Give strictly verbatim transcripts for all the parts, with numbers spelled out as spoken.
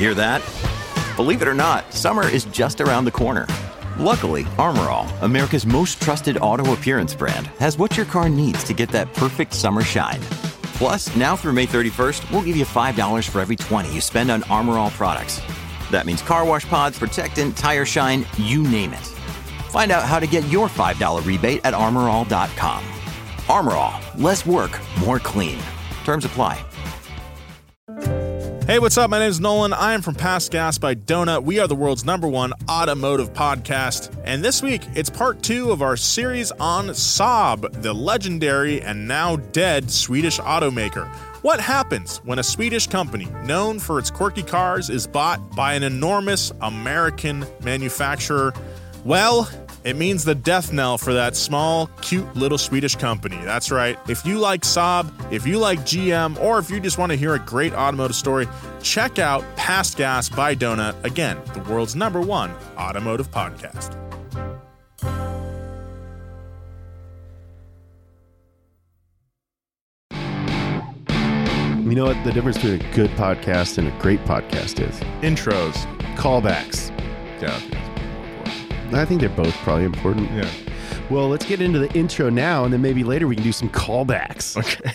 Hear that? Believe it or not, summer is just around the corner. Luckily, Armor All, America's most trusted auto appearance brand, has what your car needs to get that perfect summer shine. Plus, now through May thirty-first, we'll give you five dollars for every twenty you spend on Armor All products. That means car wash pods, protectant, tire shine, you name it. Find out how to get your five dollars rebate at armor all dot com. Armor All, less work, more clean. Terms apply. Hey, what's up? My name is Nolan. I am from Past Gas by Donut. We are the world's number one automotive podcast. And this week, it's part two of our series on Saab, the legendary and now dead Swedish automaker. What happens when a Swedish company known for its quirky cars is bought by an enormous American manufacturer? Well, it means the death knell for that small, cute little Swedish company. That's right. If you like Saab, if you like G M, or if you just want to hear a great automotive story, check out Past Gas by Donut. Again, the world's number one automotive podcast. You know what the difference between a good podcast and a great podcast is? Intros. Callbacks. Yeah. I think they're both probably important. Yeah. Well, let's get into the intro now, and then maybe later we can do some callbacks. Okay.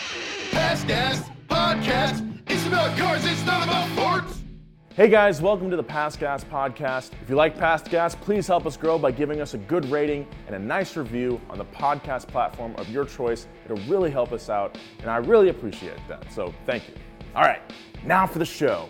Past Gas Podcast. It's about cars, it's not about forts. Hey guys, welcome to the Past Gas Podcast. If you like Past Gas, please help us grow by giving us a good rating and a nice review on the podcast platform of your choice. It'll really help us out, and I really appreciate that, so thank you. All right, now for the show.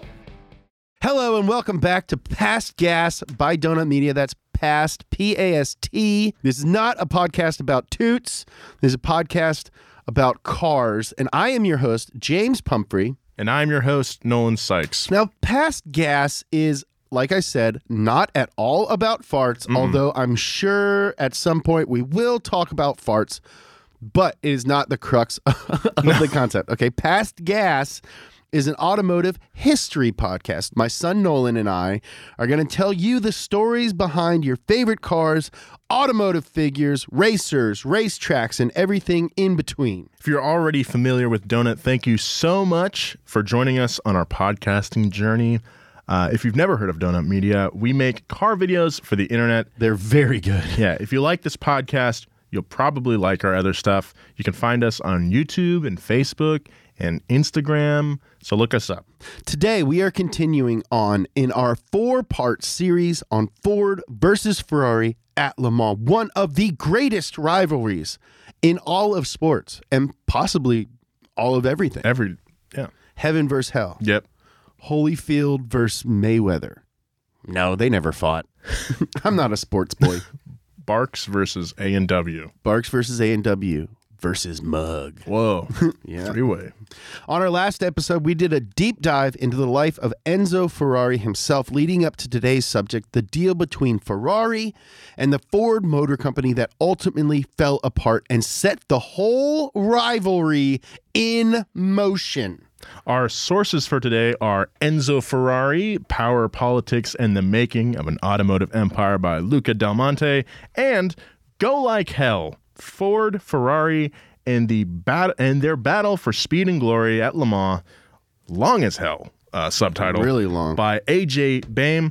Hello, and welcome back to Past Gas by Donut Media. That's Past, P A S T. This is not a podcast about toots. This is a podcast about cars, and I am your host, James Pumphrey. And I'm your host, Nolan Sykes. Now, Past Gas is, like I said, not at all about farts, mm. although I'm sure at some point we will talk about farts, but it is not the crux of no. the concept. Okay, Past Gas is an automotive history podcast. My son Nolan and I are going to tell you the stories behind your favorite cars, automotive figures, racers, racetracks, and everything in between. If you're already familiar with Donut, thank you so much for joining us on our podcasting journey. Uh, if you've never heard of Donut Media, we make car videos for the internet. They're very good. Yeah, if you like this podcast, you'll probably like our other stuff. You can find us on YouTube and Facebook and Instagram, so look us up. Today, we are continuing on in our four-part series on Ford versus Ferrari at Le Mans, one of the greatest rivalries in all of sports, and possibly all of everything. Every, yeah. Heaven versus hell. Yep. Holyfield versus Mayweather. No, they never fought. I'm not a sports boy. Barks versus A and W. Barks versus A and W. Versus Mug. Whoa. Yeah. Three-way. On our last episode, we did a deep dive into the life of Enzo Ferrari himself, leading up to today's subject, the deal between Ferrari and the Ford Motor Company that ultimately fell apart and set the whole rivalry in motion. Our sources for today are Enzo Ferrari, Power, Politics, and the Making of an Automotive Empire by Luca Del Monte, and Go Like Hell, Ford, Ferrari, and the bat- and their battle for speed and glory at Le Mans, long as hell, uh, subtitle. Really long. By A J Baim.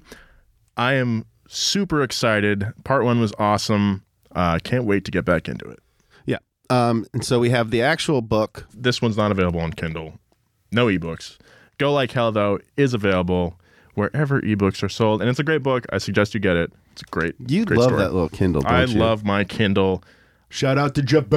I am super excited. Part one was awesome. Uh, can't wait to get back into it. Yeah. Um, and so we have the actual book. This one's not available on Kindle. No ebooks. Go Like Hell, though, is available wherever ebooks are sold. And it's a great book. I suggest you get it. It's a great You great love story. that little Kindle, don't I you? love my Kindle. Shout out to Jeff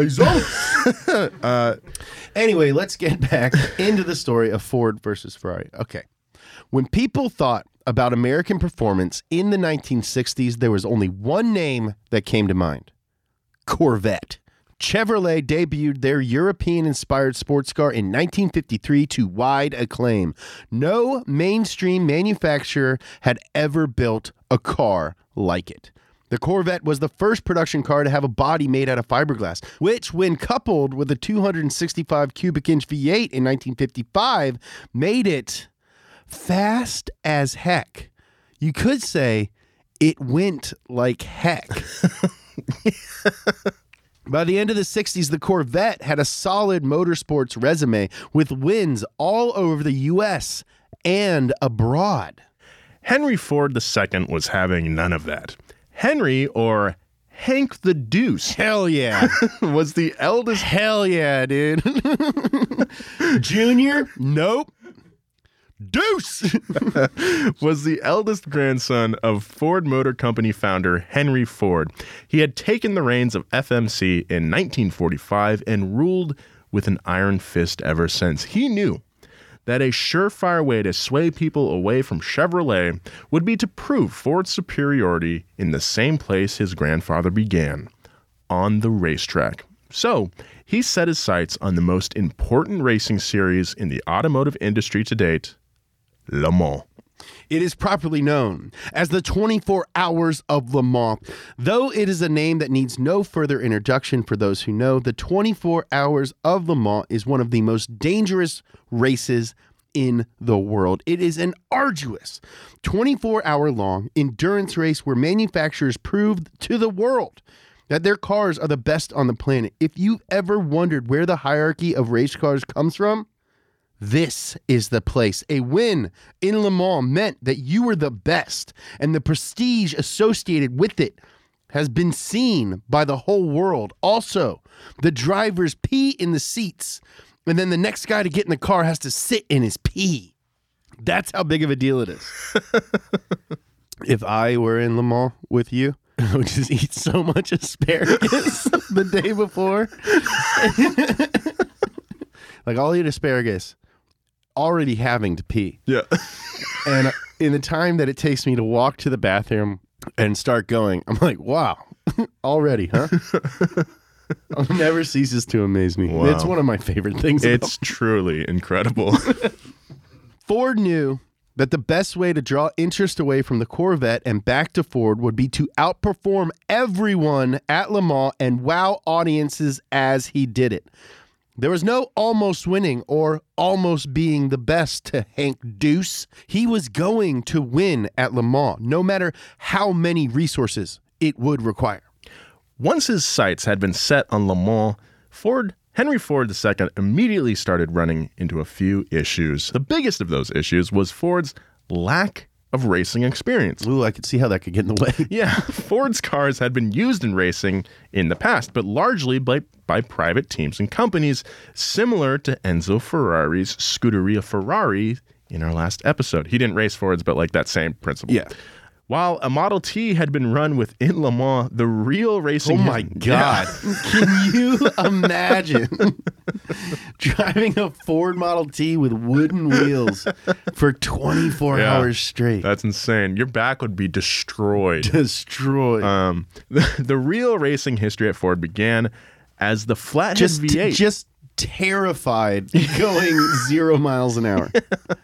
Bezos. uh, anyway, let's get back into the story of Ford versus Ferrari. Okay. When people thought about American performance in the nineteen sixties, there was only one name that came to mind. Corvette. Chevrolet debuted their European-inspired sports car in nineteen fifty-three to wide acclaim. No mainstream manufacturer had ever built a car like it. The Corvette was the first production car to have a body made out of fiberglass, which, when coupled with a two hundred sixty-five cubic inch V eight in nineteen fifty-five, made it fast as heck. You could say it went like heck. By the end of the sixties, the Corvette had a solid motorsports resume with wins all over the U S and abroad. Henry Ford the Second was having none of that. Henry, or Hank the Deuce, Hell yeah. was the eldest. Hell yeah, dude. Junior? Nope. Deuce! was the eldest grandson of Ford Motor Company founder Henry Ford. He had taken the reins of F M C in nineteen forty-five and ruled with an iron fist ever since. He knew that a surefire way to sway people away from Chevrolet would be to prove Ford's superiority in the same place his grandfather began, on the racetrack. So, he set his sights on the most important racing series in the automotive industry to date, Le Mans. It is properly known as the twenty-four Hours of Le Mans. Though it is a name that needs no further introduction for those who know, the twenty-four Hours of Le Mans is one of the most dangerous races in the world. It is an arduous twenty-four hour long endurance race where manufacturers proved to the world that their cars are the best on the planet. If you've ever wondered where the hierarchy of race cars comes from, this is the place. A win in Le Mans meant that you were the best, and the prestige associated with it has been seen by the whole world. Also, the drivers pee in the seats, and then the next guy to get in the car has to sit in his pee. That's how big of a deal it is. If I were in Le Mans with you, I would just eat so much asparagus the day before. Like, I'll eat asparagus already having to pee. Yeah. And in the time that it takes me to walk to the bathroom and start going, I'm like, wow, already, huh? It never ceases to amaze me. Wow. It's one of my favorite things. It's truly incredible. Ford knew that the best way to draw interest away from the Corvette and back to Ford would be to outperform everyone at Le Mans and wow audiences as he did it. There was no almost winning or almost being the best to Hank Deuce. He was going to win at Le Mans, no matter how many resources it would require. Once his sights had been set on Le Mans, Ford, Henry Ford the Second immediately started running into a few issues. The biggest of those issues was Ford's lack of racing experience. Ooh, I could see how that could get in the way. Yeah, Ford's cars had been used in racing in the past, but largely by, by private teams and companies, similar to Enzo Ferrari's Scuderia Ferrari in our last episode. He didn't race Fords, but like that same principle. Yeah. While a Model T had been run within Le Mans, the real racing... Oh my God. Can you imagine driving a Ford Model T with wooden wheels for twenty-four Yeah. hours straight? That's insane. Your back would be destroyed. Destroyed. Um, the, the real racing history at Ford began as the Flathead just, V eight. just terrified going zero miles an hour.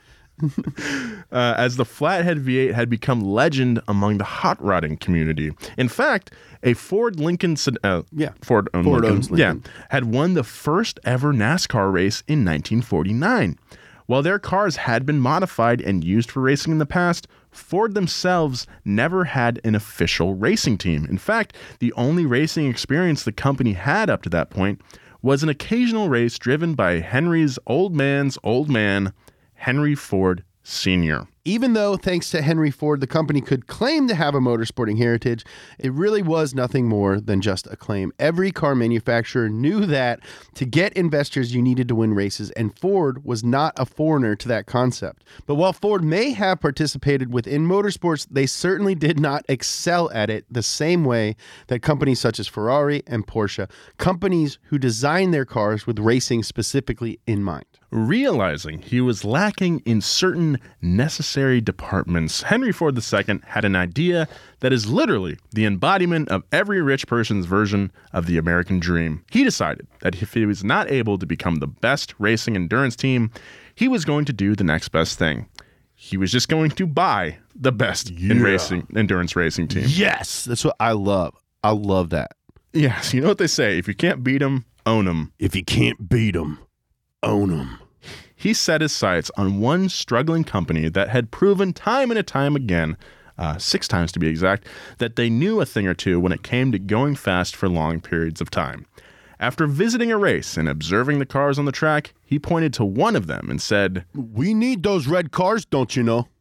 Uh, as the Flathead V eight had become legend among the hot rodding community. In fact, a Ford Lincoln, uh, Yeah. Ford, owned Ford Lincoln, owns Lincoln. yeah, had won the first ever NASCAR race in nineteen forty-nine. While their cars had been modified and used for racing in the past, Ford themselves never had an official racing team. In fact, the only racing experience the company had up to that point was an occasional race driven by Henry's old man's old man, Henry Ford Senior Even though, thanks to Henry Ford, the company could claim to have a motorsporting heritage, it really was nothing more than just a claim. Every car manufacturer knew that to get investors, you needed to win races, and Ford was not a foreigner to that concept. But while Ford may have participated within motorsports, they certainly did not excel at it the same way that companies such as Ferrari and Porsche, companies who design their cars with racing specifically in mind. Realizing he was lacking in certain necessary departments, Henry Ford the Second had an idea that is literally the embodiment of every rich person's version of the American dream. He decided that if he was not able to become the best racing endurance team, he was going to do the next best thing. He was just going to buy the best in Yeah. racing endurance racing team. Yes, that's what I love. I love that. Yes, you know what they say, if you can't beat them, own them. If you can't beat them, own them. He set his sights on one struggling company that had proven time and time again, uh, six times to be exact, that they knew a thing or two when it came to going fast for long periods of time. After visiting a race and observing the cars on the track, he pointed to one of them and said, "We need those red cars, don't you know?"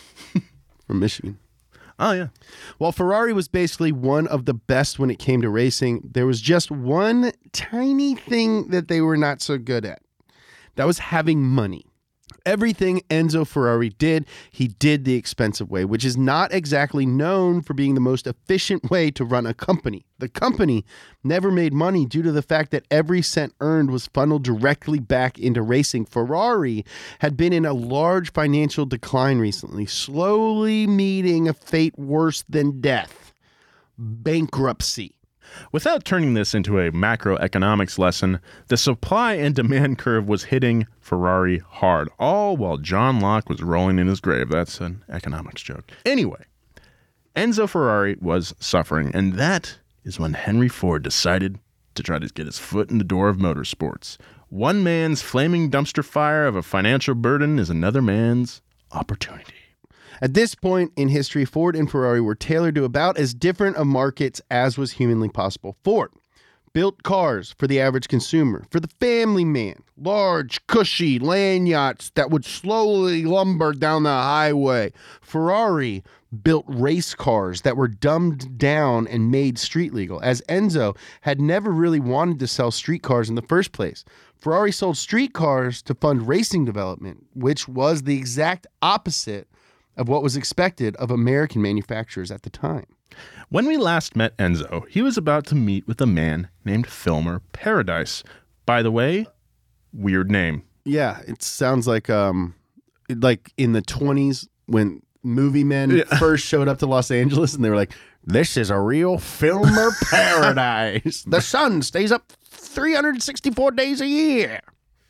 From Michigan. "Oh, yeah." While Ferrari was basically one of the best when it came to racing, there was just one tiny thing that they were not so good at. That was having money. Everything Enzo Ferrari did, he did the expensive way, which is not exactly known for being the most efficient way to run a company. The company never made money due to the fact that every cent earned was funneled directly back into racing. Ferrari had been in a large financial decline recently, slowly meeting a fate worse than death: bankruptcy. Without turning this into a macroeconomics lesson, the supply and demand curve was hitting Ferrari hard, all while John Locke was rolling in his grave. That's an economics joke. Anyway, Enzo Ferrari was suffering, and that is when Henry Ford decided to try to get his foot in the door of motorsports. One man's flaming dumpster fire of a financial burden is another man's opportunity. At this point in history, Ford and Ferrari were tailored to about as different of markets as was humanly possible. Ford built cars for the average consumer, for the family man, large, cushy land yachts that would slowly lumber down the highway. Ferrari built race cars that were dumbed down and made street legal, as Enzo had never really wanted to sell street cars in the first place. Ferrari sold street cars to fund racing development, which was the exact opposite of what was expected of American manufacturers at the time. When we last met Enzo, he was about to meet with a man named Filmer Paradise. By the way, weird name. Yeah, it sounds like um, like in the twenties when movie men yeah. first showed up to Los Angeles and they were like, "This is a real Filmer paradise. The sun stays up three hundred sixty-four days a year."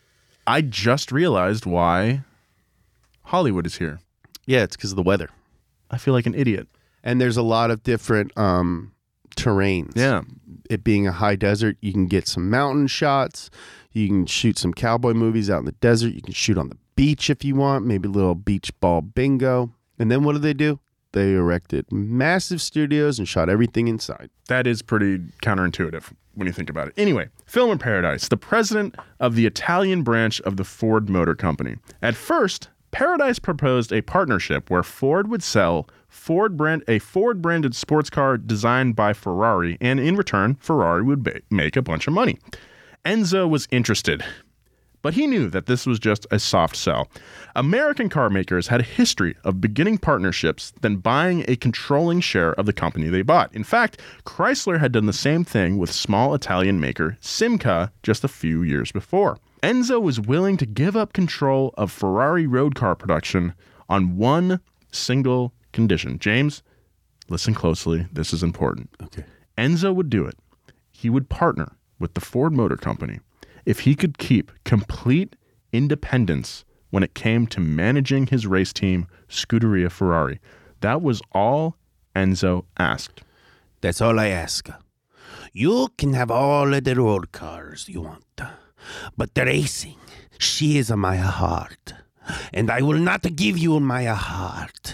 I just realized why Hollywood is here. Yeah, it's because of the weather. I feel like an idiot. And there's a lot of different um, terrains. Yeah. It being a high desert, you can get some mountain shots. You can shoot some cowboy movies out in the desert. You can shoot on the beach if you want, maybe a little beach ball bingo. And then what do they do? They erected massive studios and shot everything inside. That is pretty counterintuitive when you think about it. Anyway, Filmer Paradise, the president of the Italian branch of the Ford Motor Company. At first, Paradise proposed a partnership where Ford would sell Ford brand a Ford-branded sports car designed by Ferrari, and in return, Ferrari would ba- make a bunch of money. Enzo was interested, but he knew that this was just a soft sell. American car makers had a history of beginning partnerships, then buying a controlling share of the company they bought. In fact, Chrysler had done the same thing with small Italian maker Simca just a few years before. Enzo was willing to give up control of Ferrari road car production on one single condition. James, listen closely. This is important. Okay. Enzo would do it. He would partner with the Ford Motor Company if he could keep complete independence when it came to managing his race team, Scuderia Ferrari. That was all Enzo asked. That's all I ask. You can have all of the road cars you want. But the racing, she is my heart, and I will not give you my heart.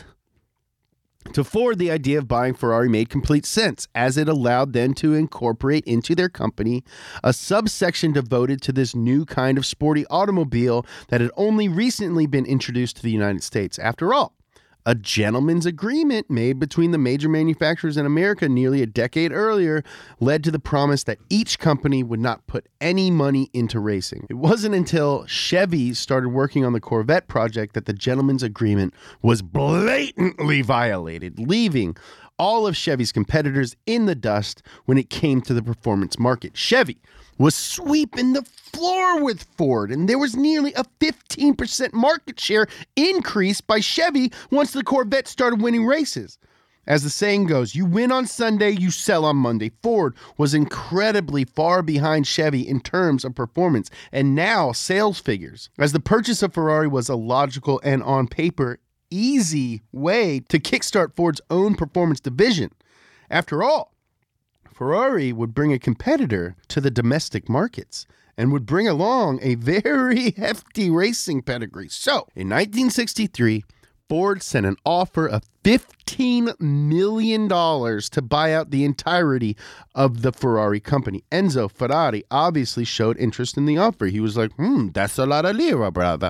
To Ford, the idea of buying Ferrari made complete sense, as it allowed them to incorporate into their company a subsection devoted to this new kind of sporty automobile that had only recently been introduced to the United States. After all, a gentleman's agreement made between the major manufacturers in America nearly a decade earlier led to the promise that each company would not put any money into racing. It wasn't until Chevy started working on the Corvette project that the gentleman's agreement was blatantly violated, leaving all of Chevy's competitors in the dust when it came to the performance market. Chevy was sweeping the floor with Ford, and there was nearly a fifteen percent market share increase by Chevy once the Corvette started winning races. As the saying goes, you win on Sunday, you sell on Monday. Ford was incredibly far behind Chevy in terms of performance and now sales figures, as the purchase of Ferrari was a logical and on paper easy way to kickstart Ford's own performance division. After all, Ferrari would bring a competitor to the domestic markets and would bring along a very hefty racing pedigree. So, in nineteen sixty-three, Ford sent an offer of fifteen million dollars to buy out the entirety of the Ferrari company. Enzo Ferrari obviously showed interest in the offer. He was like, hmm, that's a lot of lira, brother.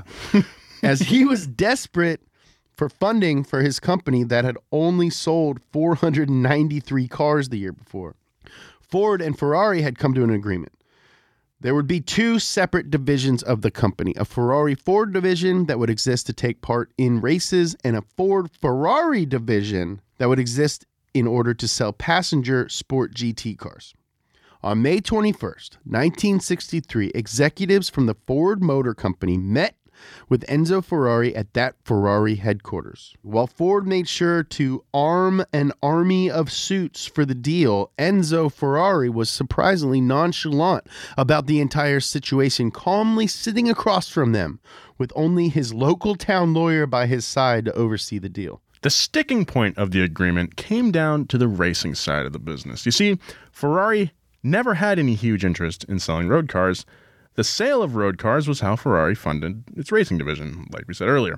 As he was desperate for funding for his company that had only sold four hundred ninety-three cars the year before. Ford and Ferrari had come to an agreement. There would be two separate divisions of the company, a Ferrari-Ford division that would exist to take part in races and a Ford-Ferrari division that would exist in order to sell passenger sport G T cars. On May twenty-first, nineteen sixty-three, executives from the Ford Motor Company met with Enzo Ferrari at that Ferrari headquarters. While Ford made sure to arm an army of suits for the deal, Enzo Ferrari was surprisingly nonchalant about the entire situation, calmly sitting across from them with only his local town lawyer by his side to oversee the deal. The sticking point of the agreement came down to the racing side of the business. You see, Ferrari never had any huge interest in selling road cars. The sale of road cars was how Ferrari funded its racing division, like we said earlier.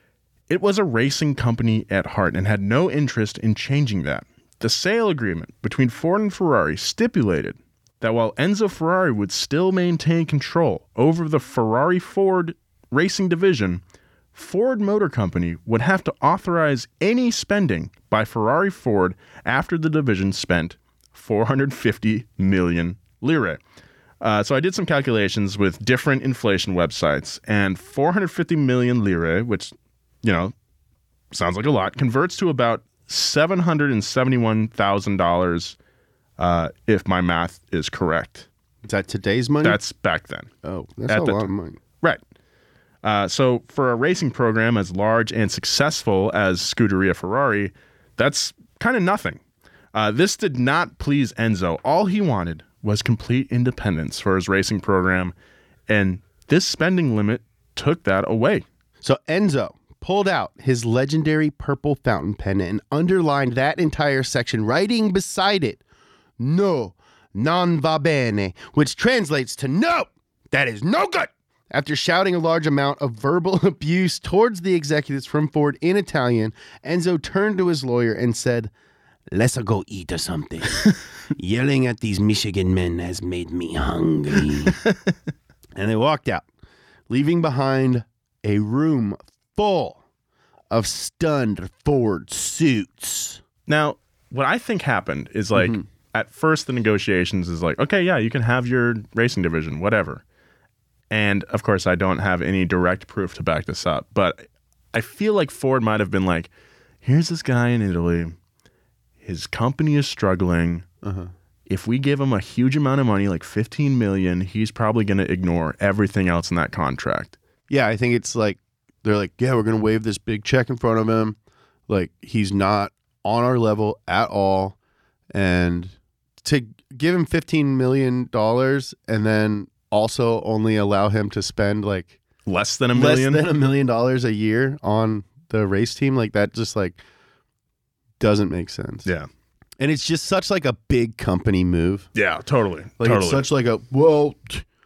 It was a racing company at heart and had no interest in changing that. The sale agreement between Ford and Ferrari stipulated that while Enzo Ferrari would still maintain control over the Ferrari-Ford racing division, Ford Motor Company would have to authorize any spending by Ferrari-Ford after the division spent four hundred fifty million lire. Uh, so I did some calculations with different inflation websites, and four hundred fifty million lire, which, you know, sounds like a lot, converts to about seven hundred seventy-one thousand dollars uh, if my math is correct. Is that today's money? That's back then. Oh, that's At a the lot t- of money. Right. Uh, so for a racing program as large and successful as Scuderia Ferrari, that's kind of nothing. Uh, this did not please Enzo. All he wanted was complete independence for his racing program, and this spending limit took that away. So Enzo pulled out his legendary purple fountain pen and underlined that entire section, writing beside it, "No, non va bene," which translates to "No, that is no good." After shouting a large amount of verbal abuse towards the executives from Ford in Italian, Enzo turned to his lawyer and said, "Let's go eat or something. Yelling at these Michigan men has made me hungry." And they walked out, leaving behind a room full of stunned Ford suits. Now, what I think happened is like, mm-hmm. at first the negotiations is like, okay, yeah, you can have your racing division, whatever. And of course, I don't have any direct proof to back this up, but I feel like Ford might have been like, here's this guy in Italy. His company is struggling. Uh-huh. If we give him a huge amount of money, like fifteen million dollars, he's probably going to ignore everything else in that contract. Yeah, I think it's like, they're like, yeah, we're going to wave this big check in front of him. Like, he's not on our level at all. And to give him fifteen million dollars and then also only allow him to spend like less than a million, less than a million dollars a year on the race team, like that just like doesn't make sense. Yeah. And it's just such like a big company move. Yeah, totally. Like totally. It's such like a, well,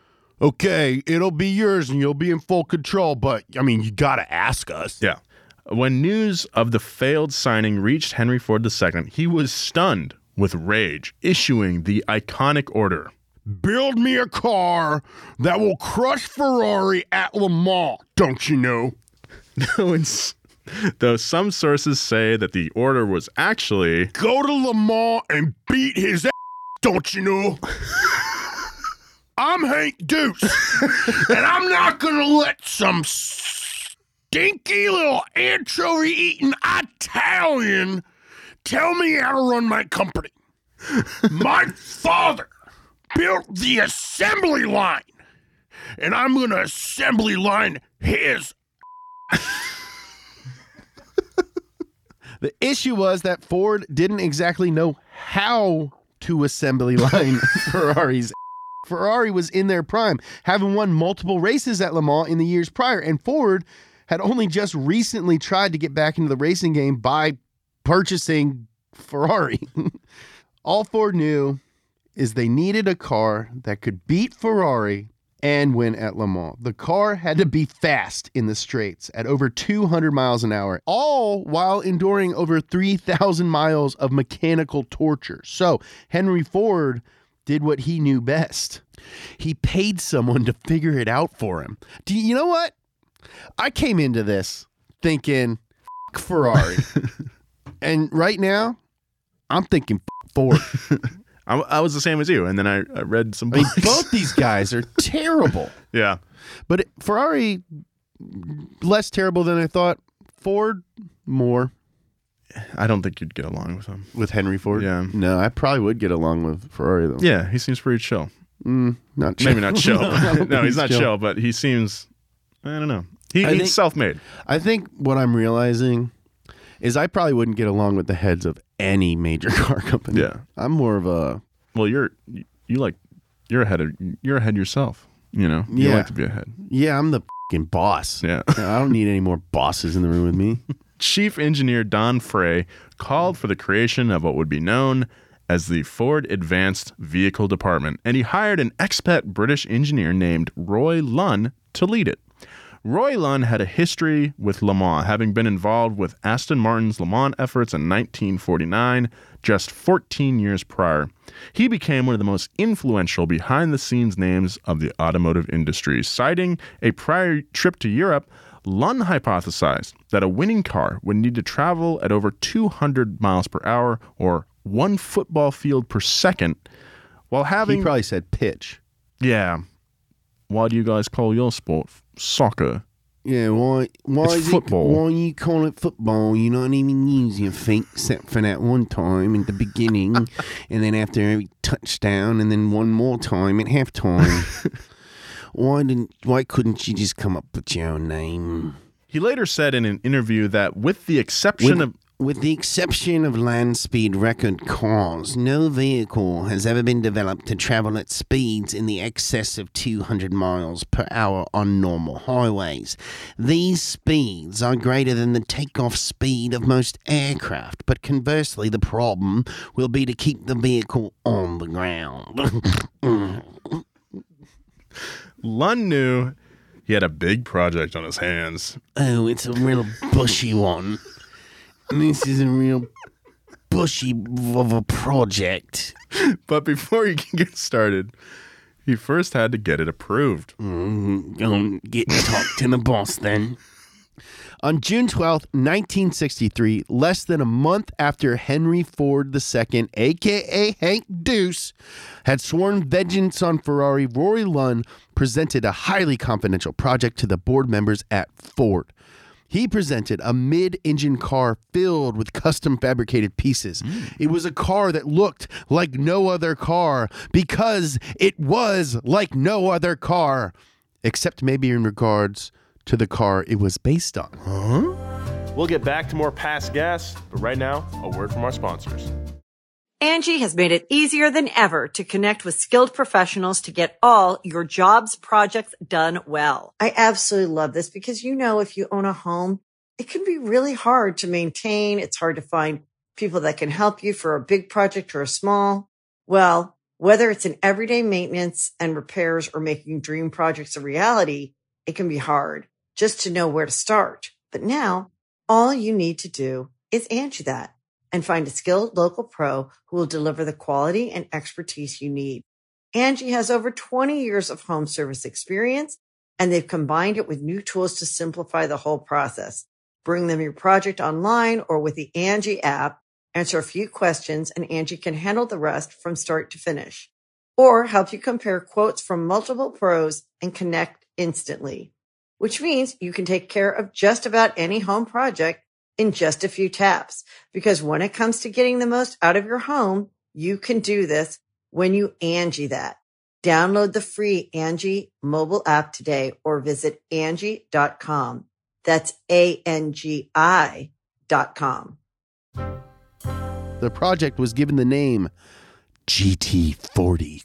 okay, it'll be yours and you'll be in full control, but I mean, you got to ask us. Yeah. When news of the failed signing reached Henry Ford the Second, he was stunned with rage, issuing the iconic order. Build me a car that will crush Ferrari at Le Mans, don't you know? No, it's... Though some sources say that the order was actually... Go to Le Mans and beat his ass, don't you know? I'm Hank Deuce, and I'm not going to let some stinky little anchovy-eating Italian tell me how to run my company. My father built the assembly line, and I'm going to assembly line his. The issue was that Ford didn't exactly know how to assembly line Ferrari's. Ferrari was in their prime, having won multiple races at Le Mans in the years prior, and Ford had only just recently tried to get back into the racing game by purchasing Ferrari. All Ford knew is they needed a car that could beat Ferrari and win at Le Mans. The car had to be fast in the straights at over two hundred miles an hour, all while enduring over three thousand miles of mechanical torture. So Henry Ford did what he knew best. He paid someone to figure it out for him. Do you, you know what? I came into this thinking, F- Ferrari. And right now, I'm thinking F- Ford. I, I was the same as you, and then I, I read some I mean, books. both these guys are terrible. Yeah. But it, Ferrari, less terrible than I thought. Ford, more. I don't think you'd get along with him. With Henry Ford? Yeah. No, I probably would get along with Ferrari, though. Yeah, he seems pretty chill. Mm, not chill. Maybe not chill. No, I don't no, think he's not chill. but he seems, I don't know. He, I he's think- self-made. I think what I'm realizing is I probably wouldn't get along with the heads of any major car company. Yeah. I'm more of a... Well, you're, you, you like, you're ahead of, you're ahead yourself. You know? You Yeah. like to be ahead. Yeah, I'm the fucking boss. Yeah. I don't need any more bosses in the room with me. Chief Engineer Don Frey called for the creation of what would be known as the Ford Advanced Vehicle Department, and he hired an expat British engineer named Roy Lunn to lead it. Roy Lunn had a history with Le Mans, having been involved with Aston Martin's Le Mans efforts in nineteen forty-nine, just fourteen years prior. He became one of the most influential behind-the-scenes names of the automotive industry. Citing a prior trip to Europe, Lunn hypothesized that a winning car would need to travel at over two hundred miles per hour, or one football field per second, while having... He probably said pitch. Yeah. Why do you guys call your sport soccer? Yeah, why why It's is football. It, why you call it football? You don't even use your feet except for that one time at the beginning, and then after every touchdown, and then one more time at halftime. why didn't? Why couldn't you just come up with your own name? He later said in an interview that with the exception With, of... with the exception of land speed record cars, no vehicle has ever been developed to travel at speeds in the excess of two hundred miles per hour on normal highways. These speeds are greater than the takeoff speed of most aircraft, but conversely, the problem will be to keep the vehicle on the ground. Lunn knew he had a big project on his hands. Oh, it's a real bushy one. This is a real bushy of a project. But before he can get started, he first had to get it approved. Mm, go and get talk to the boss then. On June twelfth, nineteen sixty-three, less than a month after Henry Ford the Second, a k a. Hank Deuce, had sworn vengeance on Ferrari, Roy Lunn presented a highly confidential project to the board members at Ford. He presented a mid-engine car filled with custom fabricated pieces. Mm. It was a car that looked like no other car because it was like no other car, except maybe in regards to the car it was based on. Huh? We'll get back to more Past Gas, but right now, a word from our sponsors. Angie has made it easier than ever to connect with skilled professionals to get all your jobs projects done well. I absolutely love this because, you know, if you own a home, it can be really hard to maintain. It's hard to find people that can help you for a big project or a small. Well, whether it's in everyday maintenance and repairs or making dream projects a reality, it can be hard just to know where to start. But now all you need to do is Angie that and find a skilled local pro who will deliver the quality and expertise you need. Angie has over twenty years of home service experience, and they've combined it with new tools to simplify the whole process. Bring them your project online or with the Angie app, answer a few questions, and Angie can handle the rest from start to finish. Or help you compare quotes from multiple pros and connect instantly, which means you can take care of just about any home project in just a few taps. Because when it comes to getting the most out of your home, you can do this when you Angie that. Download the free Angie mobile app today or visit Angie dot com. That's A N G I dot com. The project was given the name G T forty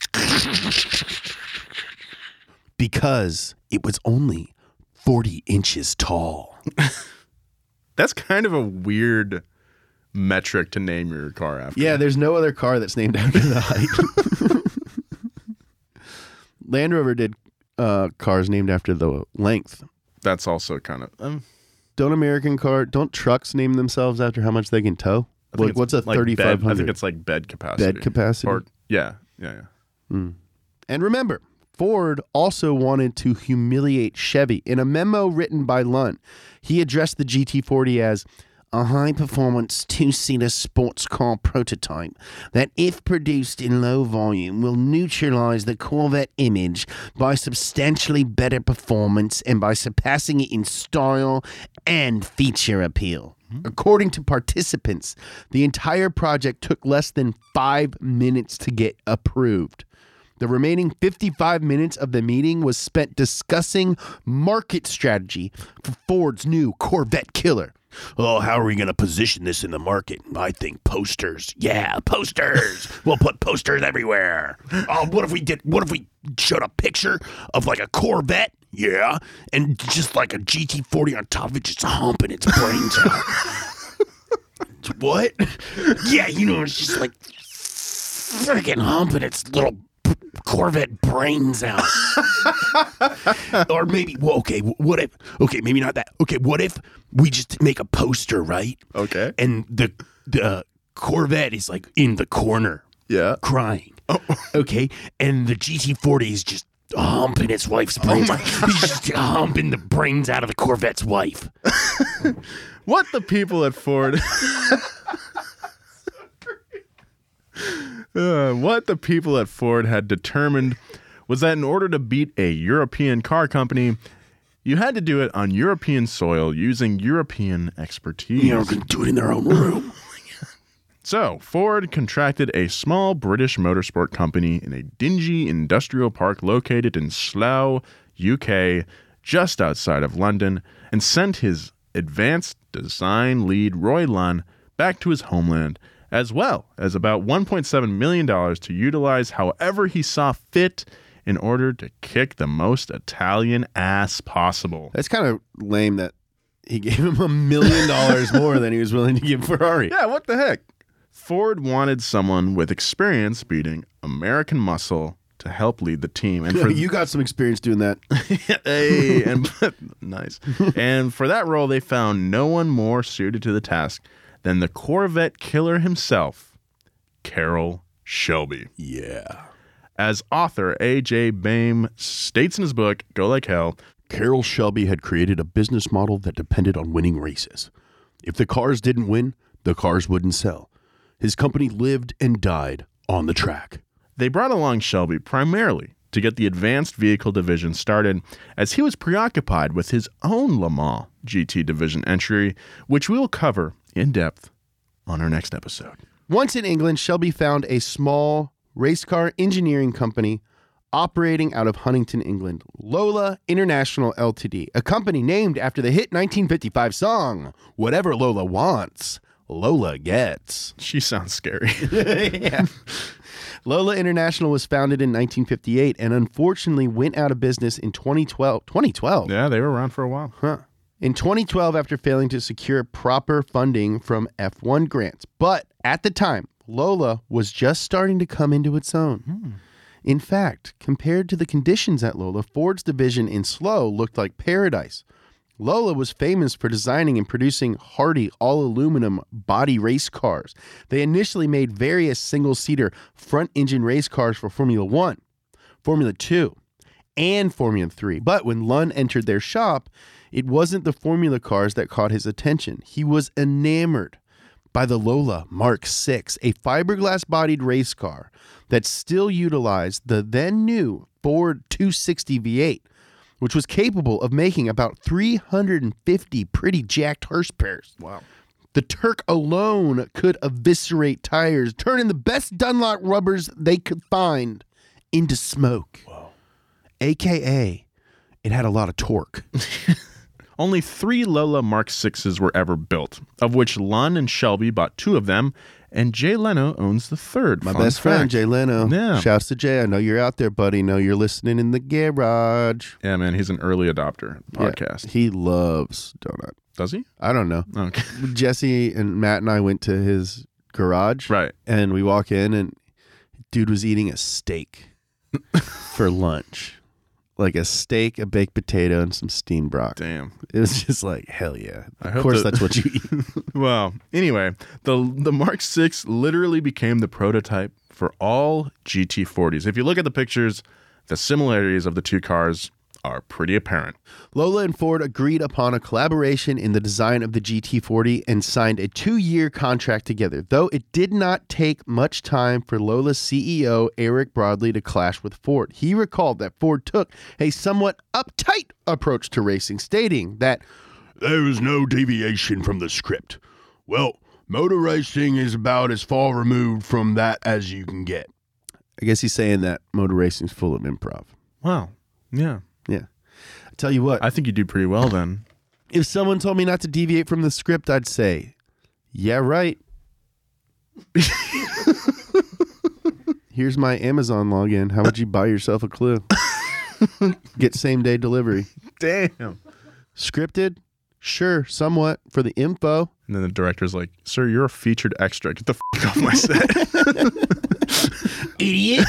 because it was only forty inches tall. That's kind of a weird metric to name your car after. Yeah, there's no other car that's named after the height. Land Rover did uh, cars named after the length. That's also kind of. Um, don't American car, don't trucks name themselves after how much they can tow? Like, what's a like thirty-five hundred? I think it's like bed capacity. Bed capacity? Or, yeah, yeah, yeah. Mm. And remember, Ford also wanted to humiliate Chevy. In a memo written by Lund, he addressed the G T forty as a high-performance two-seater sports car prototype that, if produced in low volume, will neutralize the Corvette image by substantially better performance and by surpassing it in style and feature appeal. Mm-hmm. According to participants, the entire project took less than five minutes to get approved. The remaining fifty-five minutes of the meeting was spent discussing market strategy for Ford's new Corvette Killer. Oh, how are we going to position this in the market? I think posters. Yeah, posters. We'll put posters everywhere. Oh, what if we did? What if we showed a picture of like a Corvette? Yeah, and just like a G T forty on top of it, just humping its brains out. What? Yeah, you know, it's just like freaking humping its little Corvette brains out. Or maybe, well, okay, what if, okay, maybe not that. Okay, what if we just make a poster, right? Okay. And the the uh, Corvette is like in the corner. Yeah. Crying. Oh. Okay, and the G T forty is just humping its wife's brains. Oh He's just humping the brains out of the Corvette's wife. What the people at Ford... Uh, what the people at Ford had determined was that in order to beat a European car company, you had to do it on European soil using European expertise. You're going to do it in their own room. So, Ford contracted a small British motorsport company in a dingy industrial park located in Slough, U K, just outside of London, and sent his advanced design lead Roy Lund back to his homeland, as well as about one point seven million dollars to utilize however he saw fit in order to kick the most Italian ass possible. That's kind of lame that he gave him a million dollars more than he was willing to give Ferrari. Yeah, what the heck? Ford wanted someone with experience beating American muscle to help lead the team. And for you got some experience doing that. Hey, and nice. And for that role, they found no one more suited to the task than the Corvette killer himself, Carroll Shelby. Yeah. As author A J Baim states in his book, Go Like Hell, Carroll Shelby had created a business model that depended on winning races. If the cars didn't win, the cars wouldn't sell. His company lived and died on the track. They brought along Shelby primarily to get the advanced vehicle division started, as he was preoccupied with his own Le Mans G T division entry, which we'll cover in depth on our next episode. Once in England, Shelby found a small race car engineering company operating out of Huntington, England, Lola International Limited, a company named after the hit nineteen fifty-five song, Whatever Lola Wants, Lola Gets. She sounds scary. Yeah. Lola International was founded in nineteen fifty-eight and unfortunately went out of business in twenty twelve. twenty twelve? Yeah, they were around for a while. Huh. In twenty twelve, after failing to secure proper funding from F one grants. But at the time, Lola was just starting to come into its own. Hmm. In fact, compared to the conditions at Lola, Ford's division in Slough looked like paradise. Lola was famous for designing and producing hardy all-aluminum body race cars. They initially made various single-seater front-engine race cars for Formula One, Formula Two, and Formula Three. But when Lund entered their shop, it wasn't the Formula cars that caught his attention. He was enamored by the Lola Mark six, a fiberglass-bodied race car that still utilized the then-new Ford two sixty V eight, which was capable of making about three hundred fifty pretty jacked horsepower. Wow. The Turk alone could eviscerate tires, turning the best Dunlop rubbers they could find into smoke. Whoa. A K A, it had a lot of torque. Only three Lola Mark sixes were ever built, of which Lund and Shelby bought two of them, and Jay Leno owns the third. My Fun best fact. friend, Jay Leno. Yeah. Shouts to Jay. I know you're out there, buddy. Know you're listening in the garage. Yeah, man, he's an early adopter podcast. Yeah, he loves donut. Does he? I don't know. Okay. Jesse and Matt and I went to his garage. Right. And we walk in and dude was eating a steak for lunch. like a steak, a baked potato, and some steamed broccoli. Damn. It was just like, hell yeah. I Of hope course, that- that's what you eat. Well, anyway, the the Mark six literally became the prototype for all G T forties. If you look at the pictures, the similarities of the two cars are pretty apparent. Lola and Ford agreed upon a collaboration in the design of the G T forty and signed a two-year contract together, though it did not take much time for Lola's C E O, Eric Broadley, to clash with Ford. He recalled that Ford took a somewhat uptight approach to racing, stating that there was no deviation from the script. Well, motor racing is about as far removed from that as you can get. I guess he's saying that motor racing's full of improv. Wow. Yeah. Yeah. I tell you what, I think you do pretty well then. if someone told me not to deviate from the script, I'd say, yeah, right. Here's my Amazon login. How would you buy yourself a Clue? Get same day delivery. Damn. Scripted? Sure, somewhat for the info. And then the director's like, sir, you're a featured extra. Get the f- off my set. Idiot.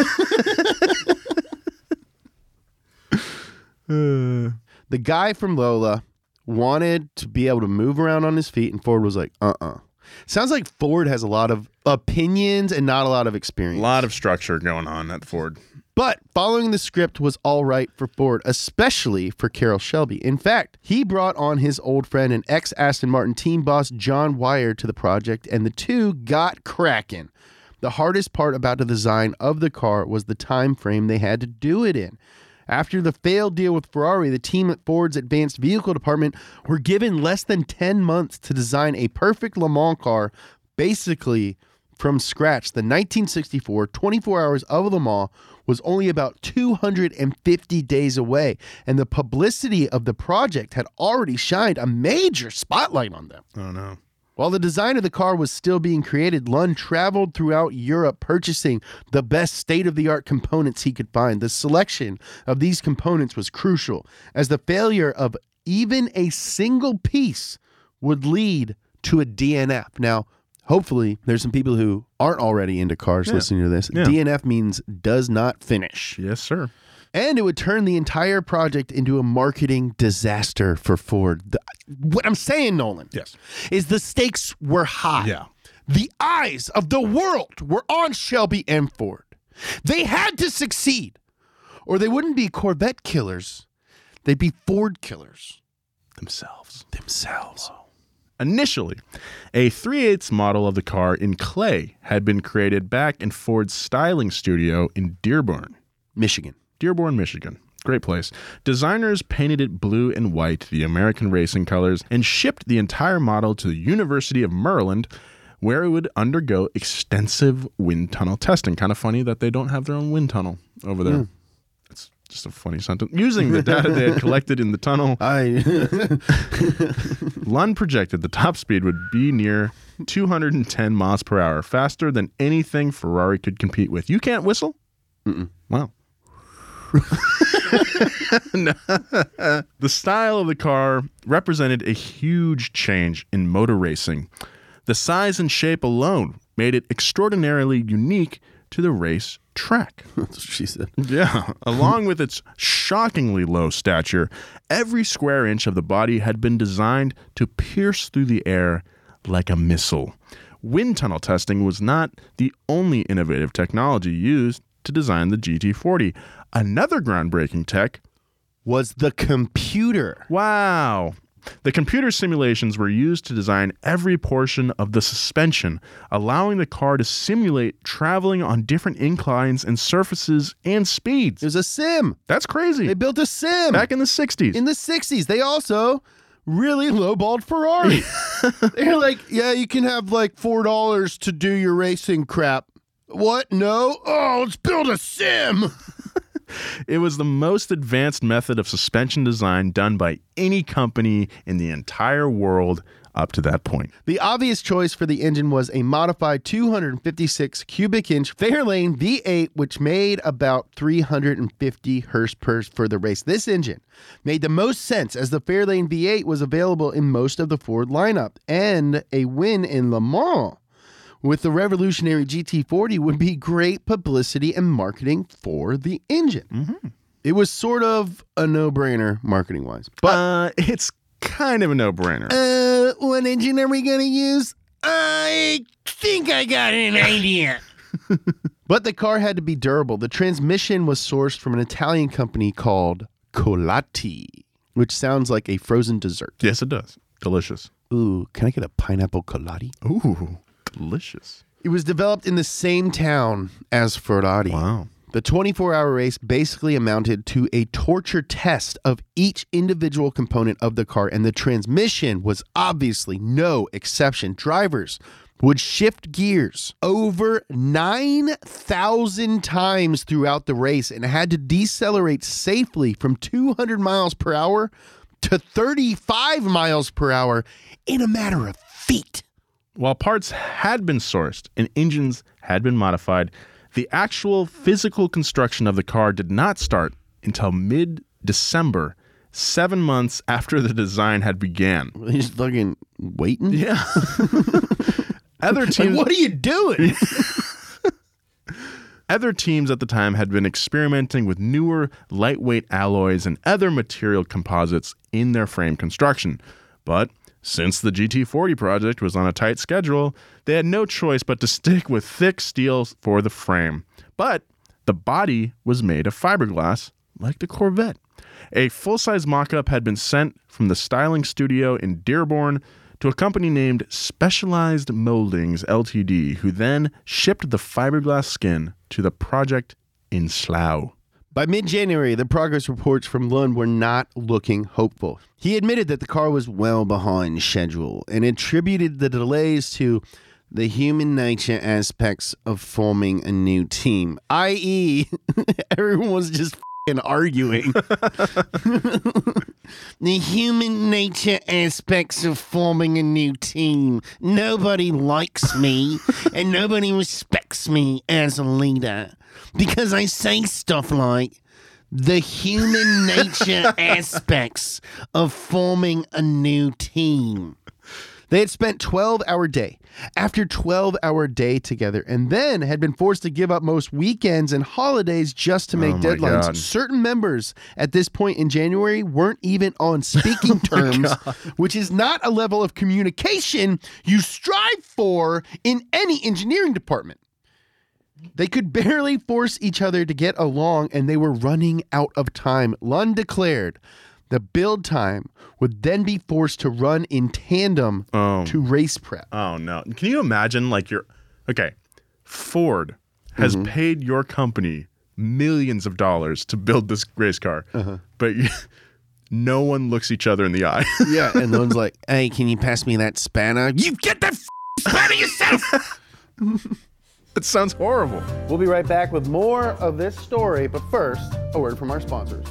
The guy from Lola wanted to be able to move around on his feet, and Ford was like, uh-uh. Sounds like Ford has a lot of opinions and not a lot of A experience. lot of structure going on at Ford. But following the script was all right for Ford, especially for Carroll Shelby. In fact, he brought on his old friend and ex-Aston Martin team boss John Wyer to the project, and the two got cracking. The hardest part about the design of the car was the time frame they had to do it in. After the failed deal with Ferrari, the team at Ford's advanced vehicle department were given less than ten months to design a perfect Le Mans car, basically from scratch. The nineteen sixty-four twenty-four Hours of Le Mans was only about two hundred fifty days away, and the publicity of the project had already shined a major spotlight on them. Oh, no. While the design of the car was still being created, Lund traveled throughout Europe purchasing the best state-of-the-art components he could find. The selection of these components was crucial, as the failure of even a single piece would lead to a D N F. Now, hopefully, there's some people who aren't already into cars Yeah. listening to this. Yeah. D N F means does not finish. Yes, sir. And it would turn the entire project into a marketing disaster for Ford. The, what I'm saying, Nolan, Yes. is the stakes were high. Yeah. The eyes of the world were on Shelby and Ford. They had to succeed, or they wouldn't be Corvette killers. They'd be Ford killers Themselves. themselves. Initially, a three eighths model of the car in clay had been created back in Ford's styling studio in Dearborn. Michigan. Dearborn, Michigan. Great place. Designers painted it blue and white, the American racing colors, and shipped the entire model to the University of Maryland, where it would undergo extensive wind tunnel testing. Kind of funny that they don't have their own wind tunnel over there. It's just a funny sentence. Using the data they had collected in the tunnel, I Lund projected the top speed would be near two hundred ten miles per hour, faster than anything Ferrari could compete with. You can't whistle? Mm-mm. Wow. The style of the car represented a huge change in motor racing. The size and shape alone made it extraordinarily unique to the race track. That's what she said. Yeah. Along with its shockingly low stature, every square inch of the body had been designed to pierce through the air like a missile. Wind tunnel testing was not the only innovative technology used to design the G T forty. Another groundbreaking tech Was the computer. Wow. The computer simulations were used to design every portion of the suspension, allowing the car to simulate traveling on different inclines and surfaces and speeds. There's a sim. That's crazy. They built a sim. Back in the sixties. In the sixties, they also really lowballed Ferrari. They're like, yeah, you can have like four dollars to do your racing crap. What? No? Oh, let's build a sim. It was the most advanced method of suspension design done by any company in the entire world up to that point. The obvious choice for the engine was a modified two hundred fifty-six cubic inch Fairlane V eight, which made about three hundred fifty horsepower for the race. This engine made the most sense as the Fairlane V eight was available in most of the Ford lineup, and a win in Le Mans with the revolutionary G T forty would be great publicity and marketing for the engine. Mm-hmm. It was sort of a no-brainer marketing-wise. But Uh, it's kind of a no-brainer. uh, what engine are we going to use? I think I got an idea. But the car had to be durable. The transmission was sourced from an Italian company called Colati, which sounds like a frozen dessert. Yes, it does. Delicious. Ooh, can I get a pineapple Colati? Ooh, delicious. It was developed in the same town as Ferrari. Wow. The twenty-four hour race basically amounted to a torture test of each individual component of the car, and the transmission was obviously no exception. Drivers would shift gears over nine thousand times throughout the race and had to decelerate safely from two hundred miles per hour to thirty-five miles per hour in a matter of feet. While parts had been sourced and engines had been modified, the actual physical construction of the car did not start until mid-December, seven months after the design had began. He's fucking waiting? Yeah. Other Like, teams, what are you doing? Other teams at the time had been experimenting with newer, lightweight alloys and other material composites in their frame construction. But since the G T forty project was on a tight schedule, they had no choice but to stick with thick steel for the frame. But the body was made of fiberglass, like the Corvette. A full-size mock-up had been sent from the styling studio in Dearborn to a company named Specialized Moldings Limited, who then shipped the fiberglass skin to the project in Slough. By mid-January, the progress reports from Lund were not looking hopeful. He admitted that the car was well behind schedule and attributed the delays to the human nature aspects of forming a new team, that is, everyone was just f***ing arguing. The human nature aspects of forming a new team. Nobody likes me and nobody respects me as a leader. Because I say stuff like the human nature aspects of forming a new team. They had spent twelve hour day after twelve hour day together and then had been forced to give up most weekends and holidays just to make Oh my deadlines. God. Certain members at this point in January weren't even on speaking terms, which is not a level of communication you strive for in any engineering department. They could barely force each other to get along, and they were running out of time. Lund declared the build time would then be forced to run in tandem Oh. to race prep. Oh, no. Can you imagine, like, you're... Okay, Ford has Mm-hmm. paid your company millions of dollars to build this race car, Uh-huh. but you, no one looks each other in the eye. Yeah, and Lund's like, hey, can you pass me that spanner? You get that f- spanner yourself! It sounds horrible. We'll be right back with more of this story, but first, a word from our sponsors.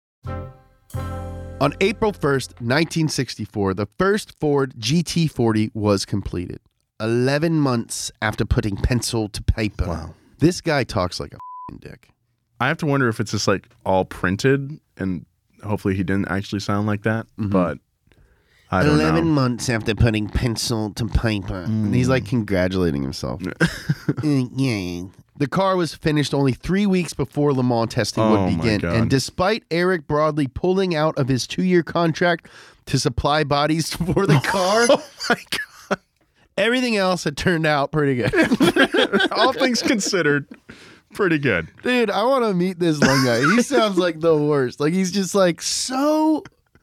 On April first, nineteen sixty-four, the first Ford G T forty was completed. eleven months after putting pencil to paper. Wow. This guy talks like a f***ing dick. I have to wonder if it's just, like, all printed, and hopefully he didn't actually sound like that, but I don't eleven know. months after putting pencil to paper. And he's like congratulating himself. Uh, yeah. The car was finished only three weeks before Le Mans testing Oh, would my begin. God. And despite Eric Broadley pulling out of his two-year contract to supply bodies for the car, Oh, my God. everything else had turned out pretty good. All things considered, pretty good. Dude, I want to meet this one guy. He sounds like the worst. Like, he's just like so...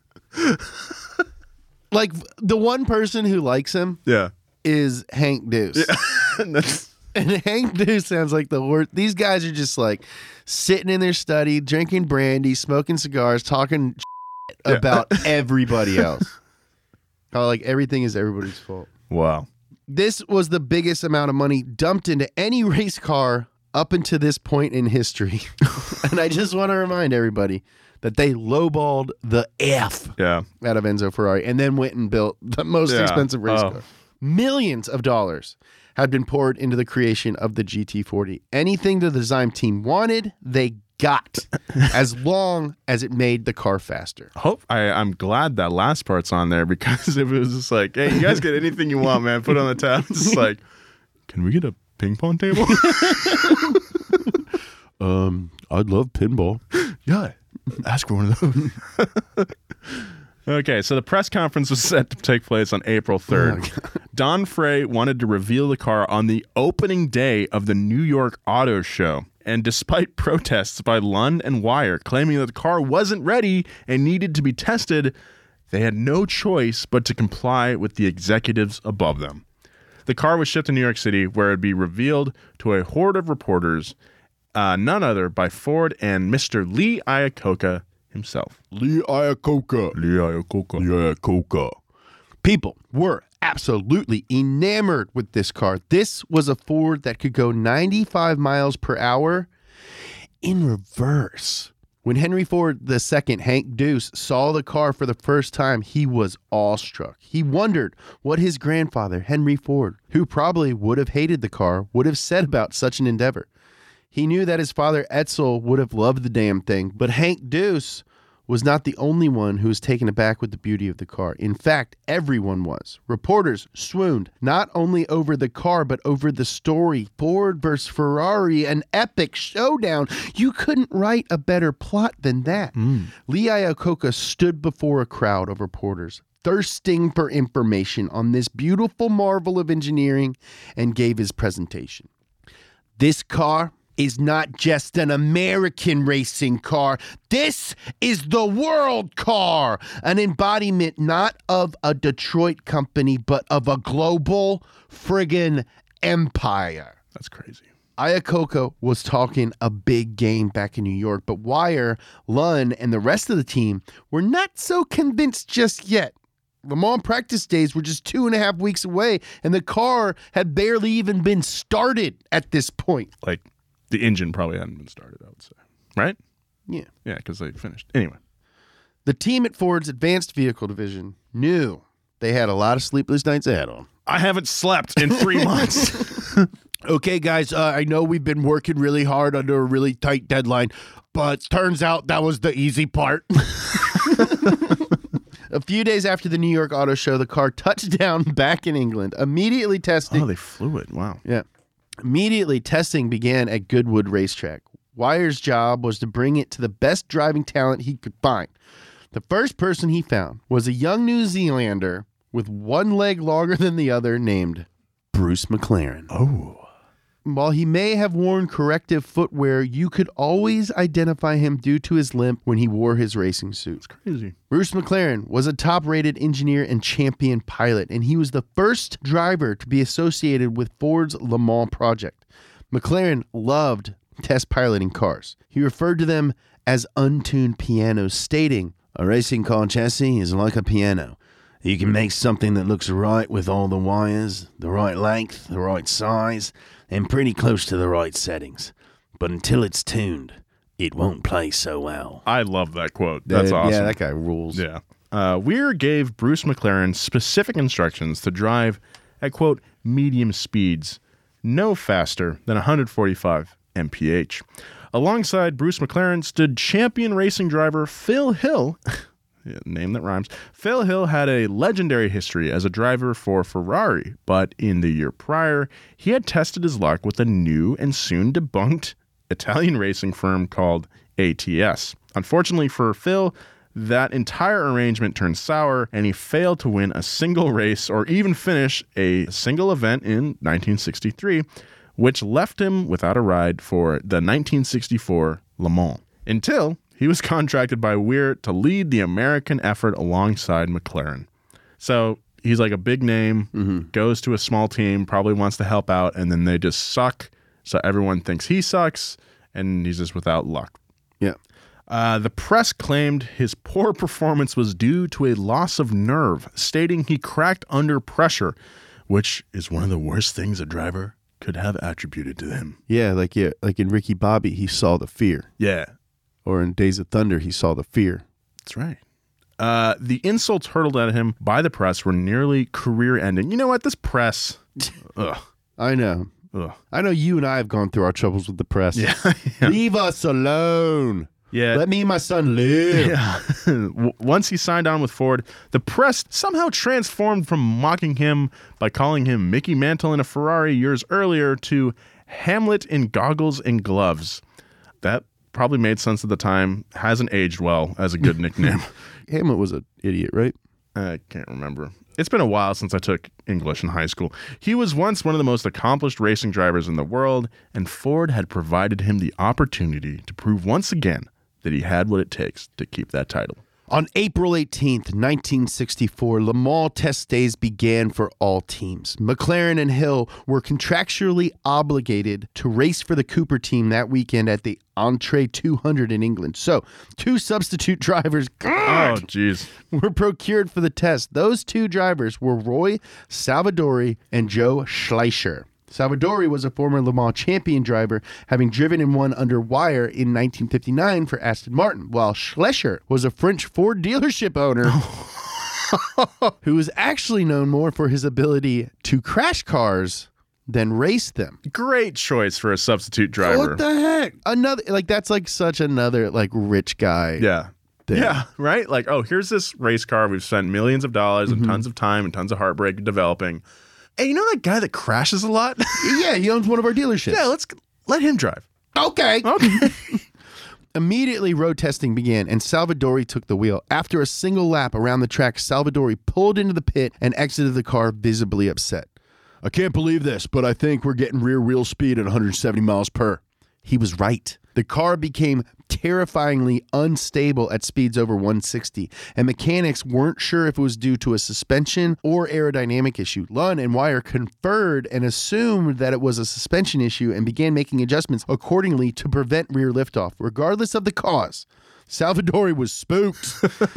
Like, the one person who likes him Yeah. is Hank Deuce. And that's... And Hank Deuce sounds like the worst. These guys are just like sitting in their study, drinking brandy, smoking cigars, talking shit Yeah. about everybody else. How like everything is everybody's fault. Wow. This was the biggest amount of money dumped into any race car up until this point in history. And I just want to remind everybody that they lowballed the F Yeah. out of Enzo Ferrari and then went and built the most Yeah. expensive race Oh. car. Millions of dollars had been poured into the creation of the G T forty. Anything the design team wanted, they got, as long as it made the car faster. Hope I, I'm glad that last part's on there, because if it was just like, hey, you guys get anything you want, man, put it on the tab. It's just like, can we get a ping pong table? Um, I'd love pinball. Yeah. Ask for one of those. Okay, so the press conference was set to take place on April third. Oh, Don Frey wanted to reveal the car on the opening day of the New York Auto Show. And despite protests by Lund and Wire claiming that the car wasn't ready and needed to be tested, they had no choice but to comply with the executives above them. The car was shipped to New York City, where it would be revealed to a horde of reporters, uh, none other by Ford and Mister Lee Iacocca himself. Lee Iacocca. Lee Iacocca. Lee Iacocca. People were absolutely enamored with this car. This was a Ford that could go ninety-five miles per hour in reverse. When Henry Ford the Second, Hank Deuce, saw the car for the first time, he was awestruck. He wondered what his grandfather, Henry Ford, who probably would have hated the car, would have said about such an endeavor. He knew that his father, Edsel, would have loved the damn thing, but Hank Deuce was not the only one who was taken aback with the beauty of the car. In fact, everyone was. Reporters swooned not only over the car, but over the story. Ford versus Ferrari, an epic showdown. You couldn't write a better plot than that. Mm. Lee Iacocca stood before a crowd of reporters, thirsting for information on this beautiful marvel of engineering, and gave his presentation. This car is not just an American racing car. This is the world car, an embodiment not of a Detroit company, but of a global friggin' empire. That's crazy. Iacocca was talking a big game back in New York, but Wire, Lund, and the rest of the team were not so convinced just yet. Le Mans practice days were just two and a half weeks away, and the car had barely even been started at this point. Like, the engine probably hadn't been started, I would say. Right? Yeah. Yeah, because they finished. Anyway. The team at Ford's Advanced Vehicle Division knew they had a lot of sleepless nights ahead of them. I haven't slept in three months. Okay, guys, uh, I know we've been working really hard under a really tight deadline, but turns out that was the easy part. A few days after the New York Auto Show, the car touched down back in England, immediately testing. Oh, they flew it. Wow. Yeah. Immediately, testing began at Goodwood Racetrack. Wire's job was to bring it to the best driving talent he could find. The first person he found was a young New Zealander with one leg longer than the other named Bruce McLaren. Oh. While he may have worn corrective footwear, you could always identify him due to his limp when he wore his racing suit. It's crazy. Bruce McLaren was a top-rated engineer and champion pilot, and he was the first driver to be associated with Ford's Le Mans project. McLaren loved test piloting cars. He referred to them as untuned pianos, stating, "A racing car chassis is like a piano. You can make something that looks right with all the wires, the right length, the right size, and pretty close to the right settings. But until it's tuned, it won't play so well." I love that quote. That's uh, awesome. Yeah, that guy rules. Yeah. Uh, Weir gave Bruce McLaren specific instructions to drive at, quote, medium speeds, no faster than one forty-five M P H. Alongside Bruce McLaren stood champion racing driver Phil Hill. Yeah, name that rhymes. Phil Hill had a legendary history as a driver for Ferrari, but in the year prior, he had tested his luck with a new and soon debunked Italian racing firm called A T S. Unfortunately for Phil, that entire arrangement turned sour, and he failed to win a single race or even finish a single event in nineteen sixty-three, which left him without a ride for the nineteen sixty-four Le Mans. Until he was contracted by Weir to lead the American effort alongside McLaren. So he's like a big name, mm-hmm. goes to a small team, probably wants to help out, and then they just suck. So everyone thinks he sucks, and he's just without luck. Yeah. Uh, the press claimed his poor performance was due to a loss of nerve, stating he cracked under pressure, which is one of the worst things a driver could have attributed to him. Yeah, like yeah, like in Ricky Bobby, he saw the fear. Yeah. Or in Days of Thunder, he saw the fear. That's right. Uh, the insults hurled at him by the press were nearly career-ending. You know what? This press... ugh. I know. Ugh. I know you and I have gone through our troubles with the press. Yeah. yeah. Leave us alone. Yeah. Let me and my son live. Yeah. Once he signed on with Ford, the press somehow transformed from mocking him by calling him Mickey Mantle in a Ferrari years earlier to Hamlet in goggles and gloves. That Probably made sense at the time. Hasn't aged well as a good nickname. Hamlet was an idiot, right? I can't remember. It's been a while since I took English in high school. He was once one of the most accomplished racing drivers in the world, and Ford had provided him the opportunity to prove once again that he had what it takes to keep that title. On April eighteenth, nineteen sixty-four, Le Mans test days began for all teams. McLaren and Hill were contractually obligated to race for the Cooper team that weekend at the Entre two hundred in England. So, two substitute drivers Oh, jeez. were procured for the test. Those two drivers were Roy Salvadori and Joe Schleicher. Salvadori was a former Le Mans champion driver, having driven and won under wire in nineteen fifty-nine for Aston Martin, while Schleicher was a French Ford dealership owner who was actually known more for his ability to crash cars than race them. Great choice for a substitute driver. What the heck? Another, like, that's like such another, like, rich guy. Yeah. thing. Yeah, right? Like, oh, here's this race car we've spent millions of dollars and Mhm. tons of time and tons of heartbreak developing. Hey, you know that guy that crashes a lot? Yeah, he owns one of our dealerships. Yeah, let's let him drive. Okay. Okay. Immediately, road testing began, and Salvadori took the wheel. After a single lap around the track, Salvadori pulled into the pit and exited the car visibly upset. I can't believe this, but I think we're getting rear wheel speed at one hundred seventy miles per. He was right. The car became terrifyingly unstable at speeds over one sixty, and mechanics weren't sure if it was due to a suspension or aerodynamic issue. Lunn and Wire conferred and assumed that it was a suspension issue and began making adjustments accordingly to prevent rear liftoff. Regardless of the cause, Salvadori was spooked,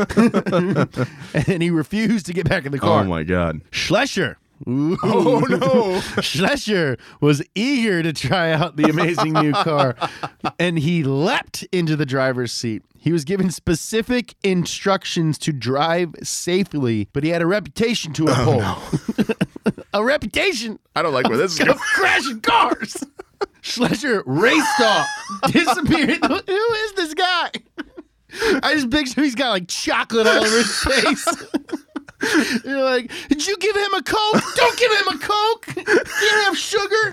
and he refused to get back in the car. Oh, my God. Schleicher. Ooh. Oh, no. Schleicher was eager to try out the amazing new car, and he leapt into the driver's seat. He was given specific instructions to drive safely, but he had a reputation to uphold. Oh, no. A reputation I don't like where this is of going. crashing cars. Schleicher raced off, disappeared. Who is this guy? I just picture he's got like chocolate all over his face. You're like, did you give him a Coke? Don't give him a Coke. You don't have sugar.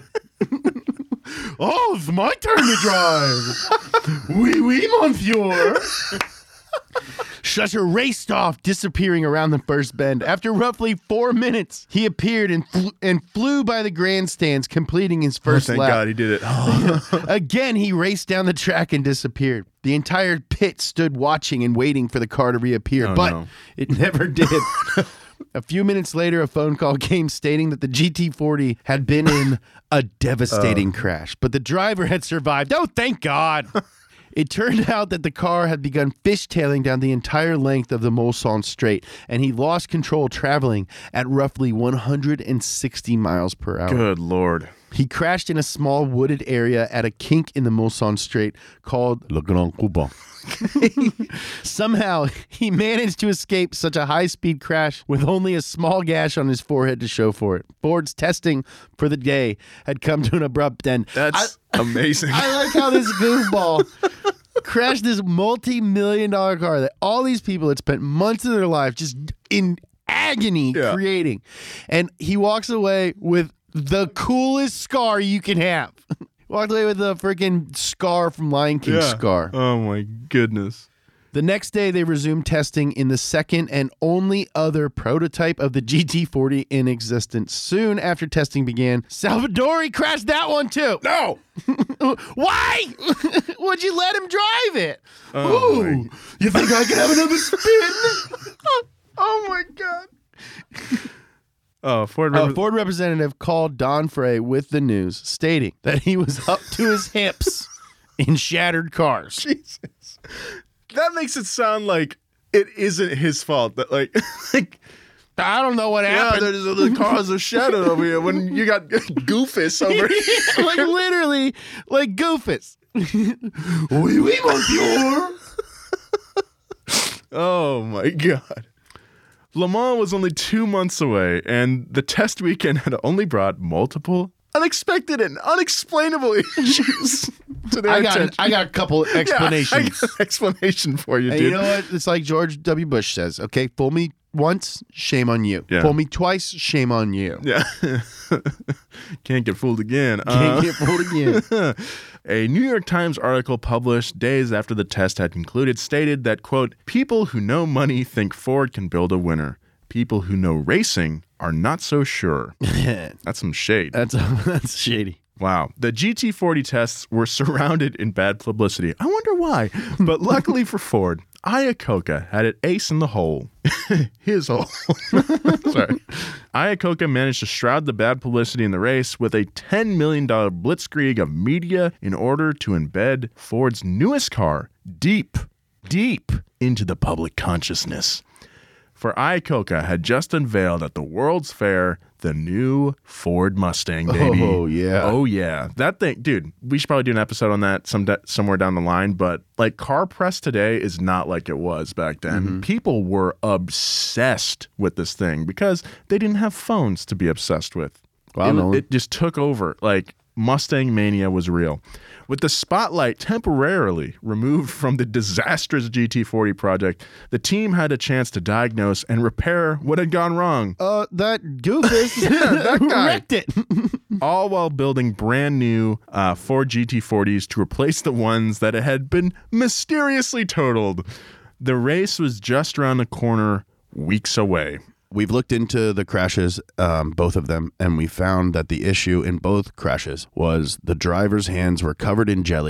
Oh, it's my turn to drive. Oui, oui, monsieur. Schleicher raced off, disappearing around the first bend. After roughly four minutes, he appeared and, fl- and flew by the grandstands, completing his first oh, thank lap. God he did it. Again, he raced down the track and disappeared. The entire pit stood watching and waiting for the car to reappear, Oh, but no. it never did. A few minutes later, a phone call came stating that the G T forty had been in a devastating Uh. crash, but the driver had survived. Oh, thank God. It turned out that the car had begun fishtailing down the entire length of the Mulsanne Strait, and he lost control traveling at roughly one hundred sixty miles per hour. Good Lord. He crashed in a small wooded area at a kink in the Mulsanne Strait called Le Grand Cuban. Somehow, he managed to escape such a high-speed crash with only a small gash on his forehead to show for it. Ford's testing for the day had come to an abrupt end. That's amazing. I like how this goofball crashed this multi-million dollar car that all these people had spent months of their life just in agony Yeah. creating. And he walks away with the coolest scar you can have. Walked away with a freaking scar from Lion King scar. Oh, my goodness. The next day, they resumed testing in the second and only other prototype of the G T forty in existence. Soon after testing began, Salvadori crashed that one too. No! Why? Would you let him drive it? Oh, Ooh, my- you think I can have another spin? Oh, my God. Oh, Ford. A River- Ford representative called Don Frey with the news, stating that he was up to his hips in shattered cars. Jesus. That makes it sound like it isn't his fault. That like, like I don't know what yeah, happened. there's the cars are shattered over here when you got Goofus over here. Like literally, like Goofus. Oui, oui, monsieur. Oh my God. Le Mans was only two months away, and the test weekend had only brought multiple unexpected and unexplainable issues to their I got, attention. I got a couple explanations. Yeah, I got an explanation for you, And dude. you know what? It's like George W. Bush says, okay, fool me once, shame on you. Yeah. Fool me twice, shame on you. Yeah. Can't get fooled again. Can't Uh, get fooled again. A New York Times article published days after the test had concluded stated that, quote, people who know money think Ford can build a winner. People who know racing are not so sure. That's some shade. That's that's shady. Wow. The G T forty tests were surrounded in bad publicity. I wonder why. But luckily for Ford, Iacocca had an ace in the hole. His hole. Sorry. Iacocca managed to shroud the bad publicity in the race with a ten million dollars blitzkrieg of media in order to embed Ford's newest car deep, deep into the public consciousness. For Iacocca had just unveiled at the World's Fair the new Ford Mustang, baby. Oh, yeah. Oh, yeah. That thing, dude, we should probably do an episode on that some somewhere down the line, but like car press today is not like it was back then. Mm-hmm. People were obsessed with this thing because they didn't have phones to be obsessed with. Wow, it, Nolan. it just took over. Like, Mustang mania was real. With the spotlight temporarily removed from the disastrous G T forty project, the team had a chance to diagnose and repair what had gone wrong, Uh, that goofus that guy. wrecked it. all while building brand new uh, Ford G T forties to replace the ones that had been mysteriously totaled. The race was just around the corner, weeks away. We've looked into the crashes, um, both of them, and we found that the issue in both crashes was the driver's hands were covered in jelly,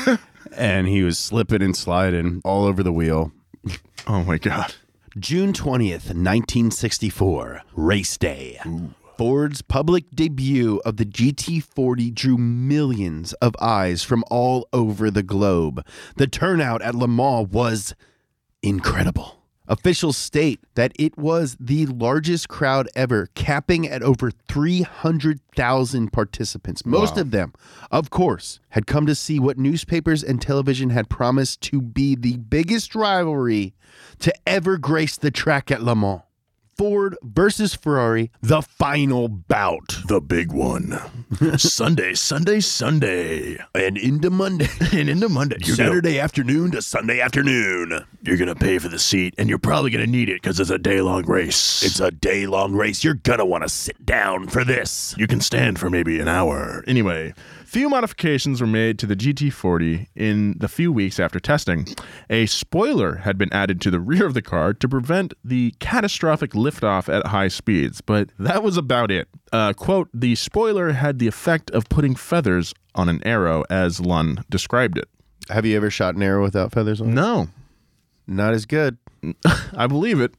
and he was slipping and sliding all over the wheel. Oh my God. June twentieth, nineteen sixty-four, race day. Ford's public debut of the G T forty drew millions of eyes from all over the globe. The turnout at Le Mans was incredible. Officials state that it was the largest crowd ever, capping at over three hundred thousand participants. Most Wow. of them, of course, had come to see what newspapers and television had promised to be the biggest rivalry to ever grace the track at Le Mans. Ford versus Ferrari, the final bout. The big one. Sunday, Sunday, Sunday. And into Monday. And into Monday. You're Saturday afternoon to Sunday afternoon. You're going to pay for the seat, and you're probably going to need it because it's a day-long race. It's a day-long race. You're going to want to sit down for this. You can stand for maybe an hour. Anyway, few modifications were made to the G T forty in the few weeks after testing. A spoiler had been added to the rear of the car to prevent the catastrophic liftoff at high speeds, but that was about it. Uh, quote, the spoiler had the effect of putting feathers on an arrow, as Lund described it. Have you ever shot an arrow without feathers on it? No, Not as good. I believe it.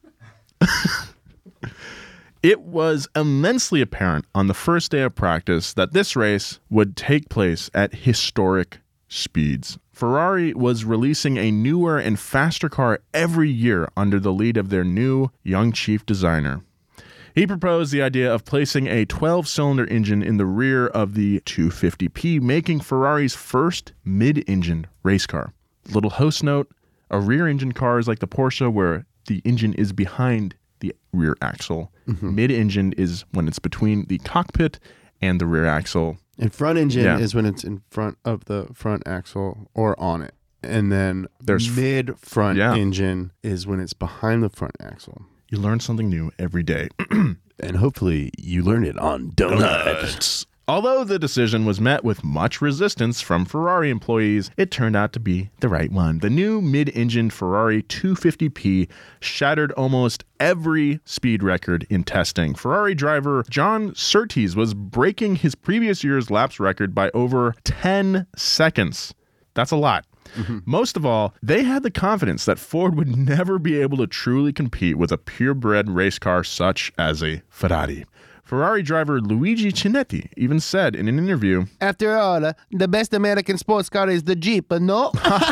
It was immensely apparent on the first day of practice that this race would take place at historic speeds. Ferrari was releasing a newer and faster car every year under the lead of their new young chief designer. He proposed the idea of placing a twelve-cylinder engine in the rear of the two fifty P, making Ferrari's first mid-engine race car. Little host note, a rear-engine car is like the Porsche where the engine is behind the rear axle. Mm-hmm. Mid-engine is when it's between the cockpit and the rear axle. And front engine Yeah. is when it's in front of the front axle or on it. And then There's f- mid front Yeah. engine is when it's behind the front axle. You learn something new every day. And hopefully you learn it on Donuts. Although the decision was met with much resistance from Ferrari employees, it turned out to be the right one. The new mid-engine Ferrari two fifty P shattered almost every speed record in testing. Ferrari driver John Surtees was breaking his previous year's laps record by over ten seconds. That's a lot. Mm-hmm. Most of all, they had the confidence that Ford would never be able to truly compete with a purebred race car such as a Ferrari. Ferrari driver Luigi Chinetti even said in an interview, After all, uh, the best American sports car is the Jeep, no?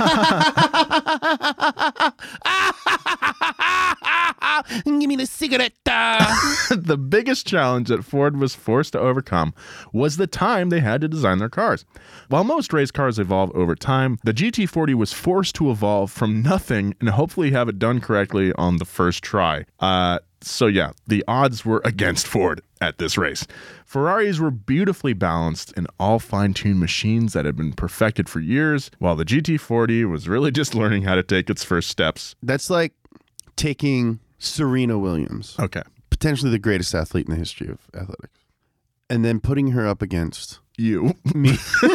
Give me the cigarette. the biggest challenge that Ford was forced to overcome was the time they had to design their cars. While most race cars evolve over time, the G T forty was forced to evolve from nothing and hopefully have it done correctly on the first try. Uh, so yeah, the odds were against Ford at this race. Ferraris were beautifully balanced and all fine-tuned machines that had been perfected for years, while the G T forty was really just learning how to take its first steps. That's like taking Serena Williams, Okay. potentially the greatest athlete in the history of athletics, and then putting her up against You. me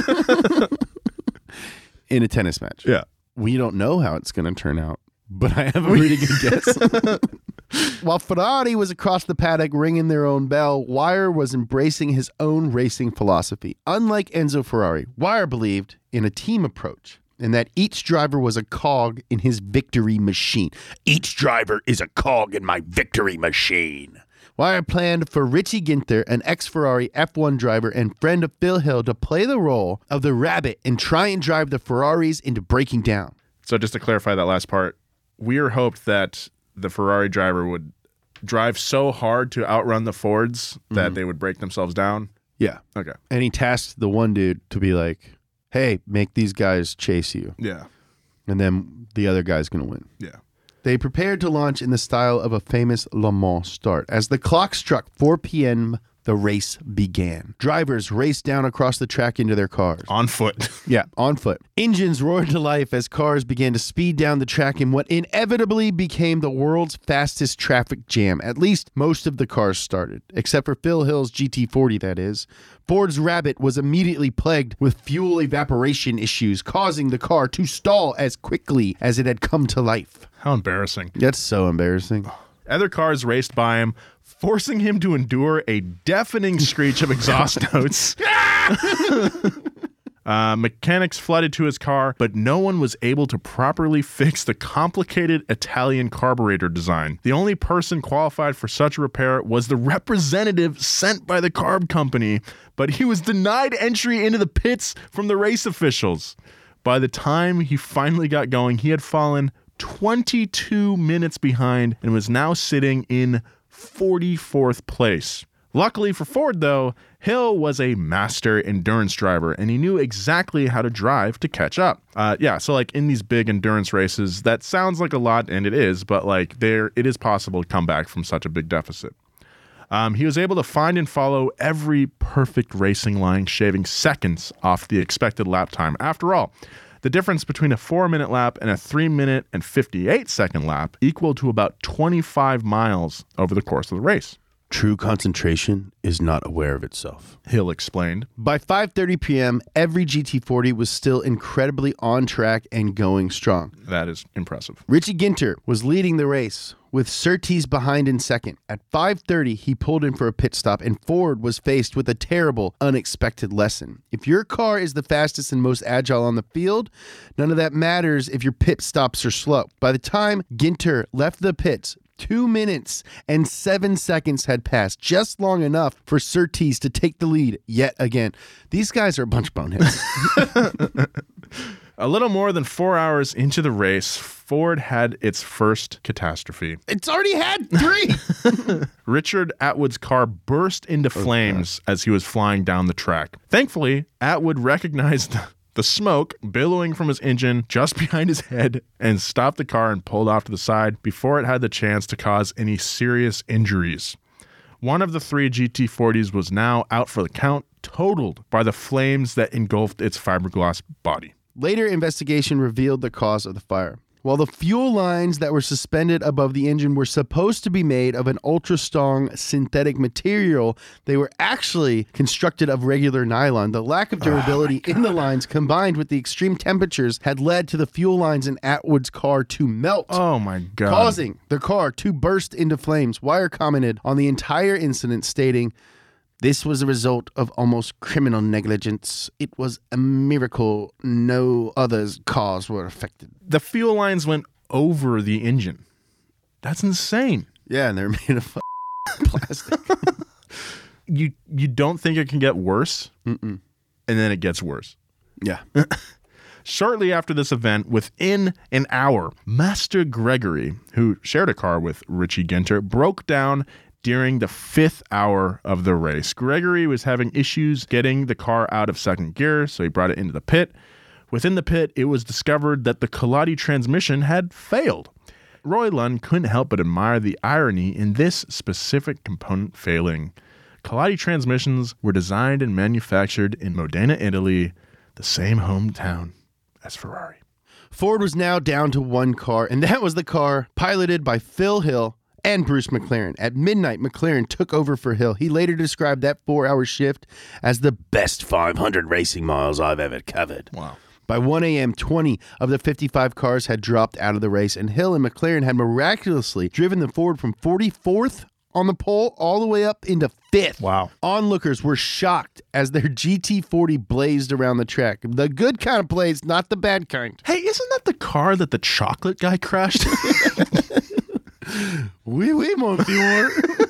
in a tennis match. Yeah. We don't know how it's going to turn out, but I have a really good guess. While Ferrari was across the paddock ringing their own bell, Wire was embracing his own racing philosophy. Unlike Enzo Ferrari, Wire believed in a team approach and that each driver was a cog in his victory machine. Each driver is a cog in my victory machine. Wire planned for Richie Ginther, an ex-Ferrari F one driver and friend of Phil Hill, to play the role of the rabbit and try and drive the Ferraris into breaking down. So just to clarify that last part, Weir hoped that the Ferrari driver would drive so hard to outrun the Fords that they would break themselves down. Yeah. Okay. And he tasked the one dude to be like, hey, make these guys chase you. Yeah. And then the other guy's going to win. Yeah. They prepared to launch in the style of a famous Le Mans start. As the clock struck four p.m., the race began. Drivers raced down across the track into their cars. On foot. Yeah, on foot. Engines roared to life as cars began to speed down the track in what inevitably became the world's fastest traffic jam. At least most of the cars started, except for Phil Hill's G T forty, that is. Ford's Rabbit was immediately plagued with fuel evaporation issues, causing the car to stall as quickly as it had come to life. How embarrassing. That's so embarrassing. Other cars raced by him, forcing him to endure a deafening screech of exhaust notes. Uh, mechanics flooded to his car, but no one was able to properly fix the complicated Italian carburetor design. The only person qualified for such a repair was the representative sent by the carb company, but he was denied entry into the pits from the race officials. By the time he finally got going, he had fallen twenty-two minutes behind and was now sitting in forty-fourth place. Luckily for Ford, though, Hill was a master endurance driver, and he knew exactly how to drive to catch up. Uh, yeah, so like in these big endurance races, that sounds like a lot, and it is, but like there, it is possible to come back from such a big deficit. Um, he was able to find and follow every perfect racing line, shaving seconds off the expected lap time. After all, the difference between a four-minute lap and a three-minute and fifty-eight-second lap equaled to about twenty-five miles over the course of the race. True concentration is not aware of itself. Hill explained. By five thirty p.m., every G T forty was still incredibly on track and going strong. That is impressive. Richie Ginther was leading the race, with Surtees behind in second. At five thirty, he pulled in for a pit stop, and Ford was faced with a terrible, unexpected lesson. If your car is the fastest and most agile on the field, none of that matters if your pit stops are slow. By the time Ginther left the pits, Two minutes and seven seconds had passed, just long enough for Surtees to take the lead yet again. These guys are a bunch of boneheads. A little more than four hours into the race, Ford had its first catastrophe. It's already had three. Richard Atwood's car burst into flames as he was flying down the track. Thankfully, Atwood recognized the smoke billowing from his engine just behind his head and stopped the car and pulled off to the side before it had the chance to cause any serious injuries. One of the three G T forties was now out for the count, totaled by the flames that engulfed its fiberglass body. Later investigation revealed the cause of the fire. While the fuel lines that were suspended above the engine were supposed to be made of an ultra-strong synthetic material, they were actually constructed of regular nylon. The lack of durability oh in the lines, combined with the extreme temperatures, had led to the fuel lines in Atwood's car to melt. Oh my God. Causing the car to burst into flames. Wire commented on the entire incident, stating, "This was a result of almost criminal negligence. It was a miracle no others' cars were affected." The fuel lines went over the engine. That's insane. Yeah, and they're made of plastic. You you don't think it can get worse? Mm-mm. And then it gets worse. Yeah. Shortly after this event, within an hour, Master Gregory, who shared a car with Richie Ginther, broke down during the fifth hour of the race. Gregory was having issues getting the car out of second gear, so he brought it into the pit. Within the pit, it was discovered that the Colati transmission had failed. Roy Lund couldn't help but admire the irony in this specific component failing. Colati transmissions were designed and manufactured in Modena, Italy, the same hometown as Ferrari. Ford was now down to one car, and that was the car piloted by Phil Hill, and Bruce McLaren. At midnight, McLaren took over for Hill. He later described that four-hour shift as the best five hundred racing miles I've ever covered. Wow. By one a.m., twenty of the fifty-five cars had dropped out of the race, and Hill and McLaren had miraculously driven them forward from forty-fourth on the pole all the way up into fifth. Wow. Onlookers were shocked as their G T forty blazed around the track. The good kind of blaze, not the bad kind. Hey, isn't that the car that the chocolate guy crashed? Oui, oui, monsieur.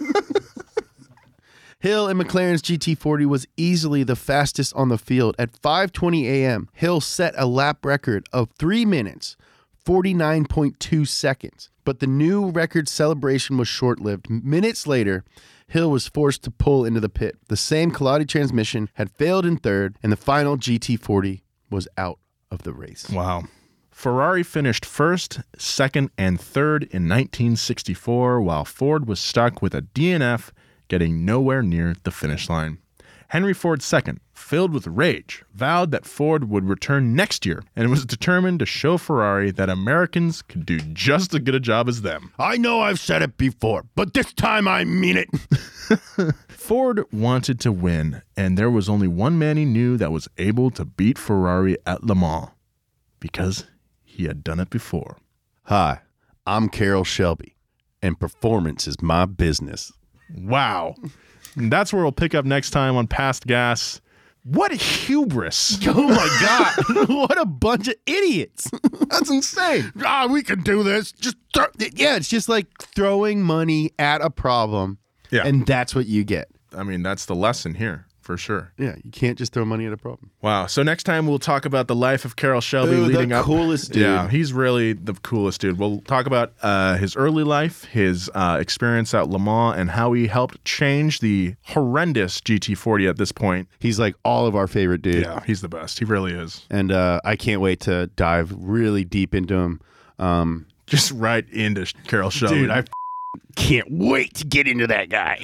Hill and McLaren's G T forty was easily the fastest on the field. At five twenty a.m., Hill set a lap record of three minutes, forty-nine point two seconds. But the new record celebration was short-lived. Minutes later, Hill was forced to pull into the pit. The same Colati transmission had failed in third, and the final G T forty was out of the race. Wow. Ferrari finished first, second, and third in nineteen sixty-four, while Ford was stuck with a D N F, getting nowhere near the finish line. Henry Ford the Second, filled with rage, vowed that Ford would return next year and was determined to show Ferrari that Americans could do just as good a job as them. I know I've said it before, but this time I mean it. Ford wanted to win, and there was only one man he knew that was able to beat Ferrari at Le Mans, because he had done it before. Hi, I'm Carroll Shelby, and performance is my business. Wow. And that's where we'll pick up next time on Past Gas. What hubris. Oh my God. What a bunch of idiots. That's insane. Ah, we can do this. Just throw- Yeah, it's just like throwing money at a problem, Yeah. and that's what you get. I mean, that's the lesson here, for sure. Yeah, you can't just throw money at a problem. Wow. So next time we'll talk about the life of Carroll Shelby Ooh, leading the up. coolest dude. Yeah, he's really the coolest dude. We'll talk about uh, his early life, his uh, experience at Le Mans, and how he helped change the horrendous G T forty at this point. He's like all of our favorite dude. Yeah, he's the best. He really is. And uh, I can't wait to dive really deep into him. Um, Just right into Carroll Shelby. dude, I f- can't wait to get into that guy.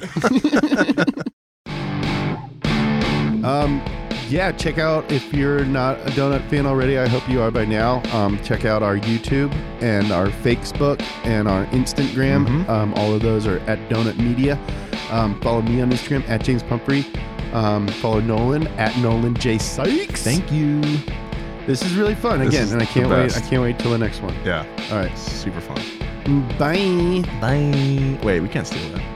Um, yeah, check out, if you're not a donut fan already, I hope you are by now, um, check out our YouTube and our Facebook and our Instagram. Mm-hmm. Um, all of those are at Donut Media. Um, follow me on Instagram at James Pumphrey. Um, follow Nolan at Nolan J Sykes. Thank you. This is really fun. This Again, is and I can't the wait. best. I can't wait till the next one. Yeah. All right. Super fun. Bye. Bye. Wait, we can't steal that.